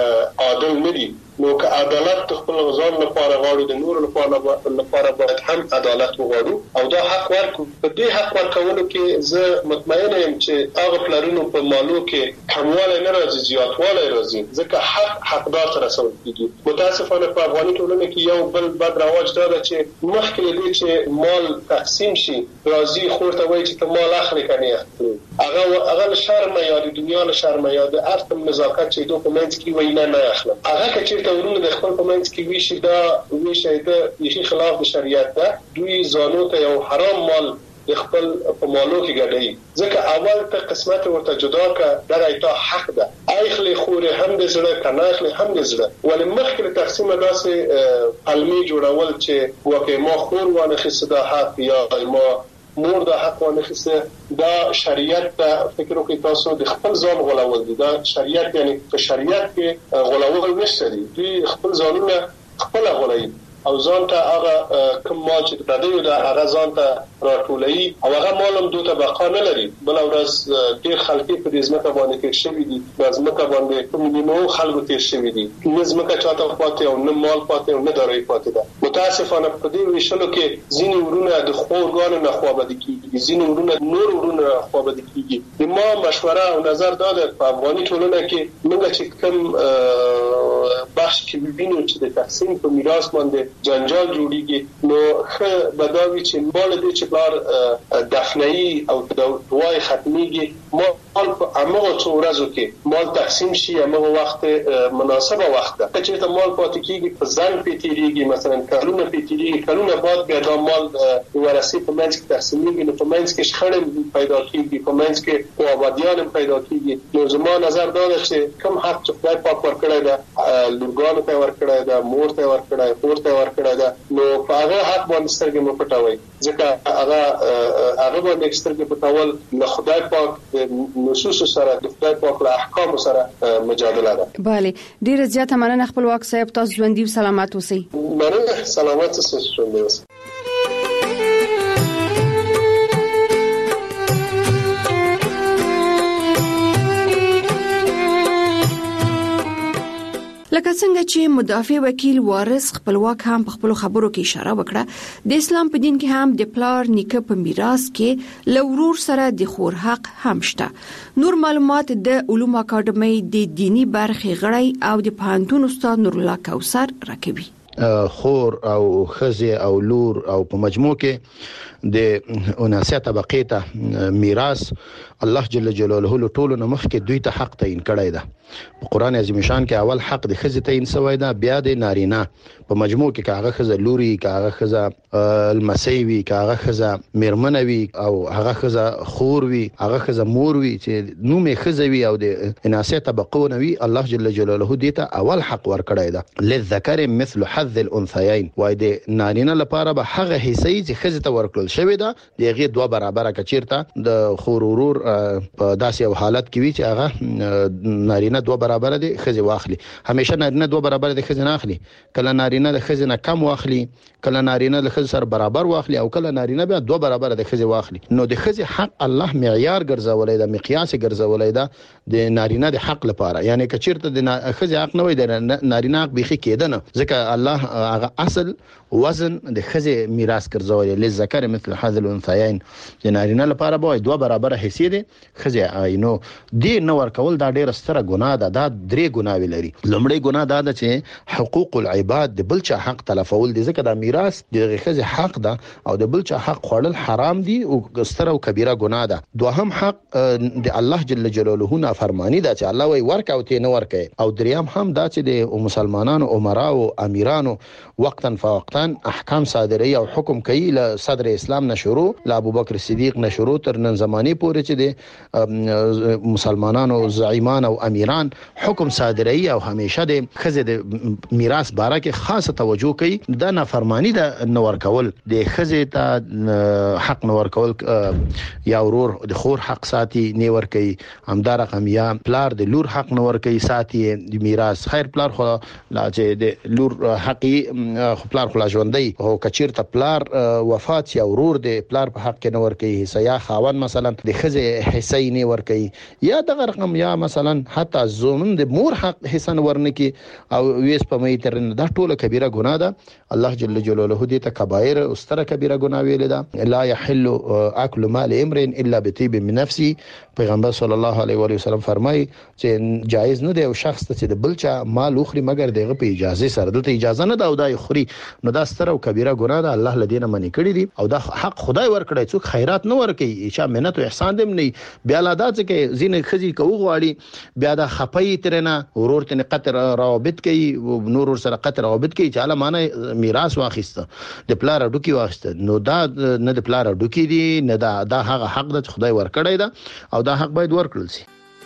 عادل نه دي نو که عدالت خپل غزان لپاره غواړي د نور لپاره باید هم عدالت وغواړو او دا حق ورکو په دې حق ورکولو کې زه مطمئن یم چې هغه پلانونو په مالو کې کمواله نه راځي زیاتواله راځي ځکه حقدار تر رسول کیږي متاسفانه په افغاني ټولنه کې یو بل بد رواج دا ده چې مخکې دې چې مال تقسیم شي راځي خورته وایي چې ته مال اخلي کني هغه شرم یا د دنیا له شرم یا د ارتم نزاکت چې دوه کومنټ کې وینا نه اخلم هغه چې ورونه د خپل کومنټ کې ویشي دا ویشي دا یې خلاف د شریعت ده دوی زانو ته یو حرام مال د خپل په مالو کې ګډي ځکه اول ته قسمت ورته جدا کا درای ته حق ده اخلي خوره هم د زړه کنه اخلي هم د زړه ولې مخکې تقسیم داسې علمي جوړول چې وکه ما خور وانه خصدا حق یا ما مور د حق ونه خسته دا شریعت ته فکر وکړئ تاسو د خپل ځان غولول دي دا شریعت یعنی په شریعت کې غولول نشته دي خپل ځانونه خپل غولي او ځان ته هغه کوم مال چې د دې د هغه ځان ته راټولي او هغه مالم دوی ته بقا نه لري بل ورځ ډیر خلک په دې ځمکه باندې کې شوي دي د ځمکه باندې کوم نو خلکو تیر شوي دي ځمکه چاته پاتې او نه مال پاتې او نه داري پاتې ده متاسفانه په دې ویشلو کې ځینې ورونه د خورګانو نه خوابدي کیږي ځینې ورونه نور ورونه خوابدي کیږي د ما مشوره او نظر دا ده په افغاني ټولنه کې موږ چې کوم بخش کې وینو چې د تقسیم په میراث باندې جنجال جوړیږي نو خه بداوی چې مال دې چې بلار دفنئی او دوای ختمیږي مال په امغه څو ورځو کې مال تقسیم شي امغه وخت مناسبه وخت ده چې ته مال پاتې کیږي په ځان پیتیږي مثلا کلونه پیتیږي کلونه بعد بیا د مال ورثه په منځ کې تقسیمېږي نو په منځ کې شخړې پیدا کیږي په منځ کې آبادیان پیدا کیږي نو زما نظر دا ده چې کوم حق چې خدای پاک ورکړی ده لورګانو ته ورکړی ده مور ته ورکړی خور ته ورکړی ده نو په هغه حق باندې سترګې مو پټوي ځکه هغه باندې سترګې پټول له خدای پاک نصوص سره د خدای پاک له احکام سره مجادله ده bale ډیره زیاته مننه خپلواک صاحب تاسو ژوندۍ سلامات اوسئ مننه سلامات اوسئ ژوندۍ اوسئ لکه لکه څنګه چې مدافع وکیل وارث خپلواک هم په خپل خبرو کې اشاره وکړه د اسلام په دین کې هم د پلار نیکه په میراث کې لورور سره د خور حق هم شته. نور معلومات د علوم اکاډمي د دینی برخې غړی او د پوهنتون استاد نور الله کوثر راکوي. خور او خزي او لور او په مجموع کې د 79 طبقې ته میراث الله جل جلاله له ټولو نمخ کې دوی ته حق تعین کړی ده. په قران عظیم شان کې اول حق د خزي تعین شوی ده، بیا د نارینه په مجموع کې کاغه خزه لوري، کاغه خزه المسیوي، کاغه خزه میرمنوي او هغه خزه خور وي، هغه خزه مور وي چې نومې خزوي او د 79 طبقو نوي الله جل جلاله دې ته اول حق ور کړی ده. للذکر مثل حظ الانثيين، وای د نارینه لپاره به هغه حصې چې خزه ته ورکړل شوی ده دغه دوه برابر کچیرته د خور ورور په داسې یو حالت کې وي چې هغه نارینه دوه برابر دي خزه واخلي. همیشه نارینه دوه برابر دي خزه نه اخلي، کله نارینه د خزه نه کم واخلي، کله نارینه د خزه سره برابر واخلي او کله نارینه بیا دوه برابر د خزه واخلي. نو د خزه حق الله معیار ګرځولای دا مقیاس ګرځولای دا د نارینه د حق لپاره، یعنی کچیرته د خزه حق نه وي د نارینه حق بيخي کېدنه، ځکه الله هغه اصل وزن د خزه میراث ګرځولای لذکر مثل حظ الانثيين، د نارینه لپاره به دوه برابر حصے دي خزه عینو دی نو ورکول دا ډیره ستره ګناه ده. دا درې ګناوي لري. لومړی ګناه دا ده چې حقوق العباد د بل چا حق تلفول دي، ځکه دا میراث د خزه حق ده او د بل چا حق خوړل حرام دي او ستره او کبیره ګناه ده. دوهم حق د الله جل جلاله نافرمانی ده چې الله وی ورک او ته نه ورکه، او دریم هم دا چې د مسلمانانو عمرا او امیرانو وقتا فوقتا احکام صادري او حکم کوي له صدر اسلام نشرو له ابوبکر صدیق نشرو تر نن زماني پورې چې د مسلمانانو زعیمان او امیران حکم صادري او همیشه د خزه د میراث باره کې خاصه توجه کوي. دا نافرمانی ده نور کول، د خزه ته حق نور کول یا ورور د خور حق ساتي نور کوي، همدار رقم یا پلار د لور حق نور کوي ساتي د میراث. خیر پلار خو لا چې د لور حقي پلار خو ژوندۍ او کچیر ته پلار وفات یا ورور د پلار په حق کې نور کوي حصہ یا خاون مثلا د خزه حصہ نه ور کوي، یا دغه رقم یا مثلا حتی زومن د مور حق حصہ ورنه کی او ویس په مې تر دا ټوله کبیره ګناه ده. الله جل جلاله دې ته کبایر او ستره کبیره ګناه ویل ده. لا يحل اكل مال امرئ الا بطيب من نفسه، پیغمبر صلی الله علیه و وسلم فرمایي چې جایز نه دی او شخص ته د بل چا مال اخري مگر دغه په اجازه سره، دلته اجازه نه ده او دای خوري، نو دا ستره او کبیره ګناه ده. الله لدینه منی کړی دي او دا حق خدای ور کړی، څوک خیرات نه ور کوي، چې مننت او احسان دې نه بیا لادا چې زین خزي کو غواړي بیا دا خپي ترنه ورور ته قطر روابط کوي، نور سره قطر روابط کوي چې اله معنی میراث واخیسته د پلار ډوکی واخیسته، نو دا نه د پلار ډوکی دي نه دا هغه حق ده خدای ور کړی ده او دا حق باید ورکړل شي.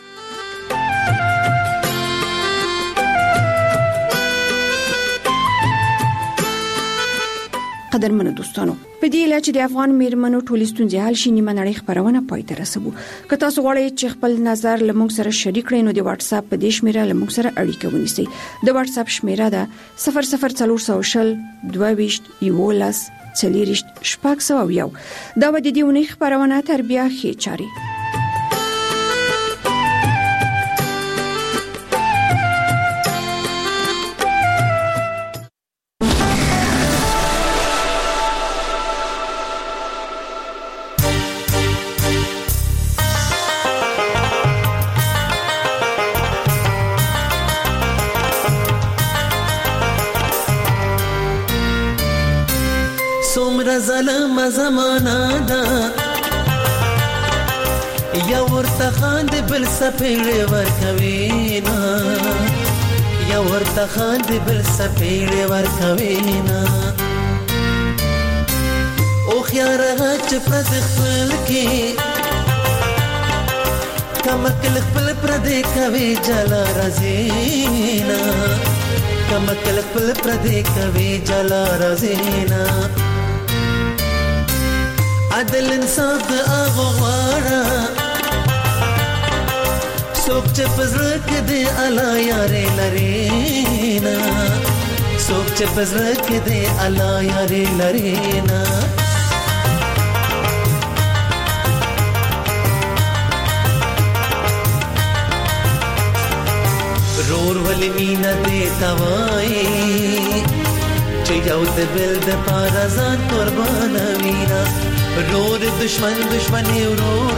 قدرمنو دوستانو، په دې لاره چې د افغان میرمنو ټولې ستونزې حل شي نیمه نړۍ خبرونه پای ته رسوو. که تاسو غواړئ چې خپل نظر لموږ سره شریک کړئ نو د واتس اپ په دې شمیره لموږ سره اړیکه ونیسئ. د واتس اپ شمیره ده 00400 22 11 40 شپږ. دا و د دې ونې خبرونه تر بیا خې چاري. ظلم زمانہ دا یا ورته خاند بل سپېړې ورکوي نا، یا ورته خاند بل سپېړې ورکوي نا. او خيار چې پرد خپل کې کمکل خپل پرد کوي جلا رزینا، کمکل خپل پرد کوي جلا رزینا. عدل انصاف د هغه غواړه څوک چې په زړه کې دی الله یارې لري نه، څوک چې په زړه کې دی الله یارې لري نه. رور ولې مینا دې توای چې یو د بل د پاره ځان قربان وینا رور دشمن ورور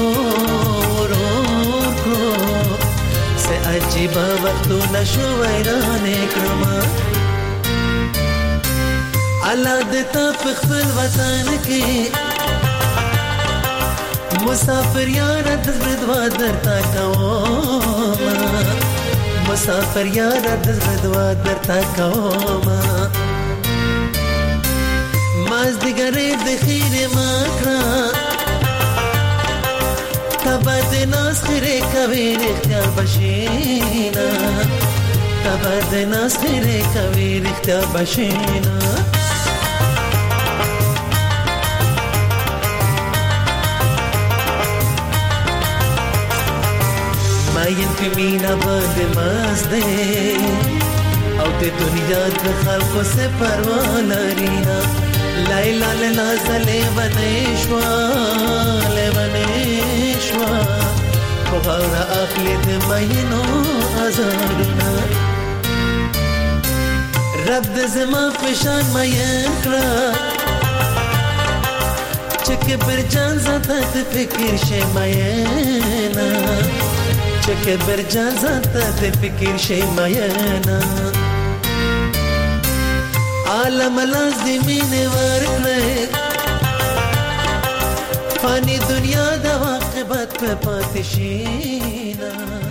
کو سه عجیب وختو نشو ویران کړما الله دې تا په خپل وطن کې مسافر یار د زړه درتا کوما مسافر یار د زړه درتا کوما ماز دګره د خیر ماکرا تبد ناس خیره کوي اختیار بشینا تبد ناس خیره کوي اختیار بشینا ماین په مینا باندې ماز دې او ته دنیا د خلکو سے پروا لرينا لایلا لا زله ونیشوا بغاور اخلی د مینو ازارنا رب د زما پشان مین کړه چکه بر جان زاته فکر شې مینا چکه بر جان زاته فکر شې مینا عالم لازمین ورکړه فانی دنیا د واقعبت په پاتشینا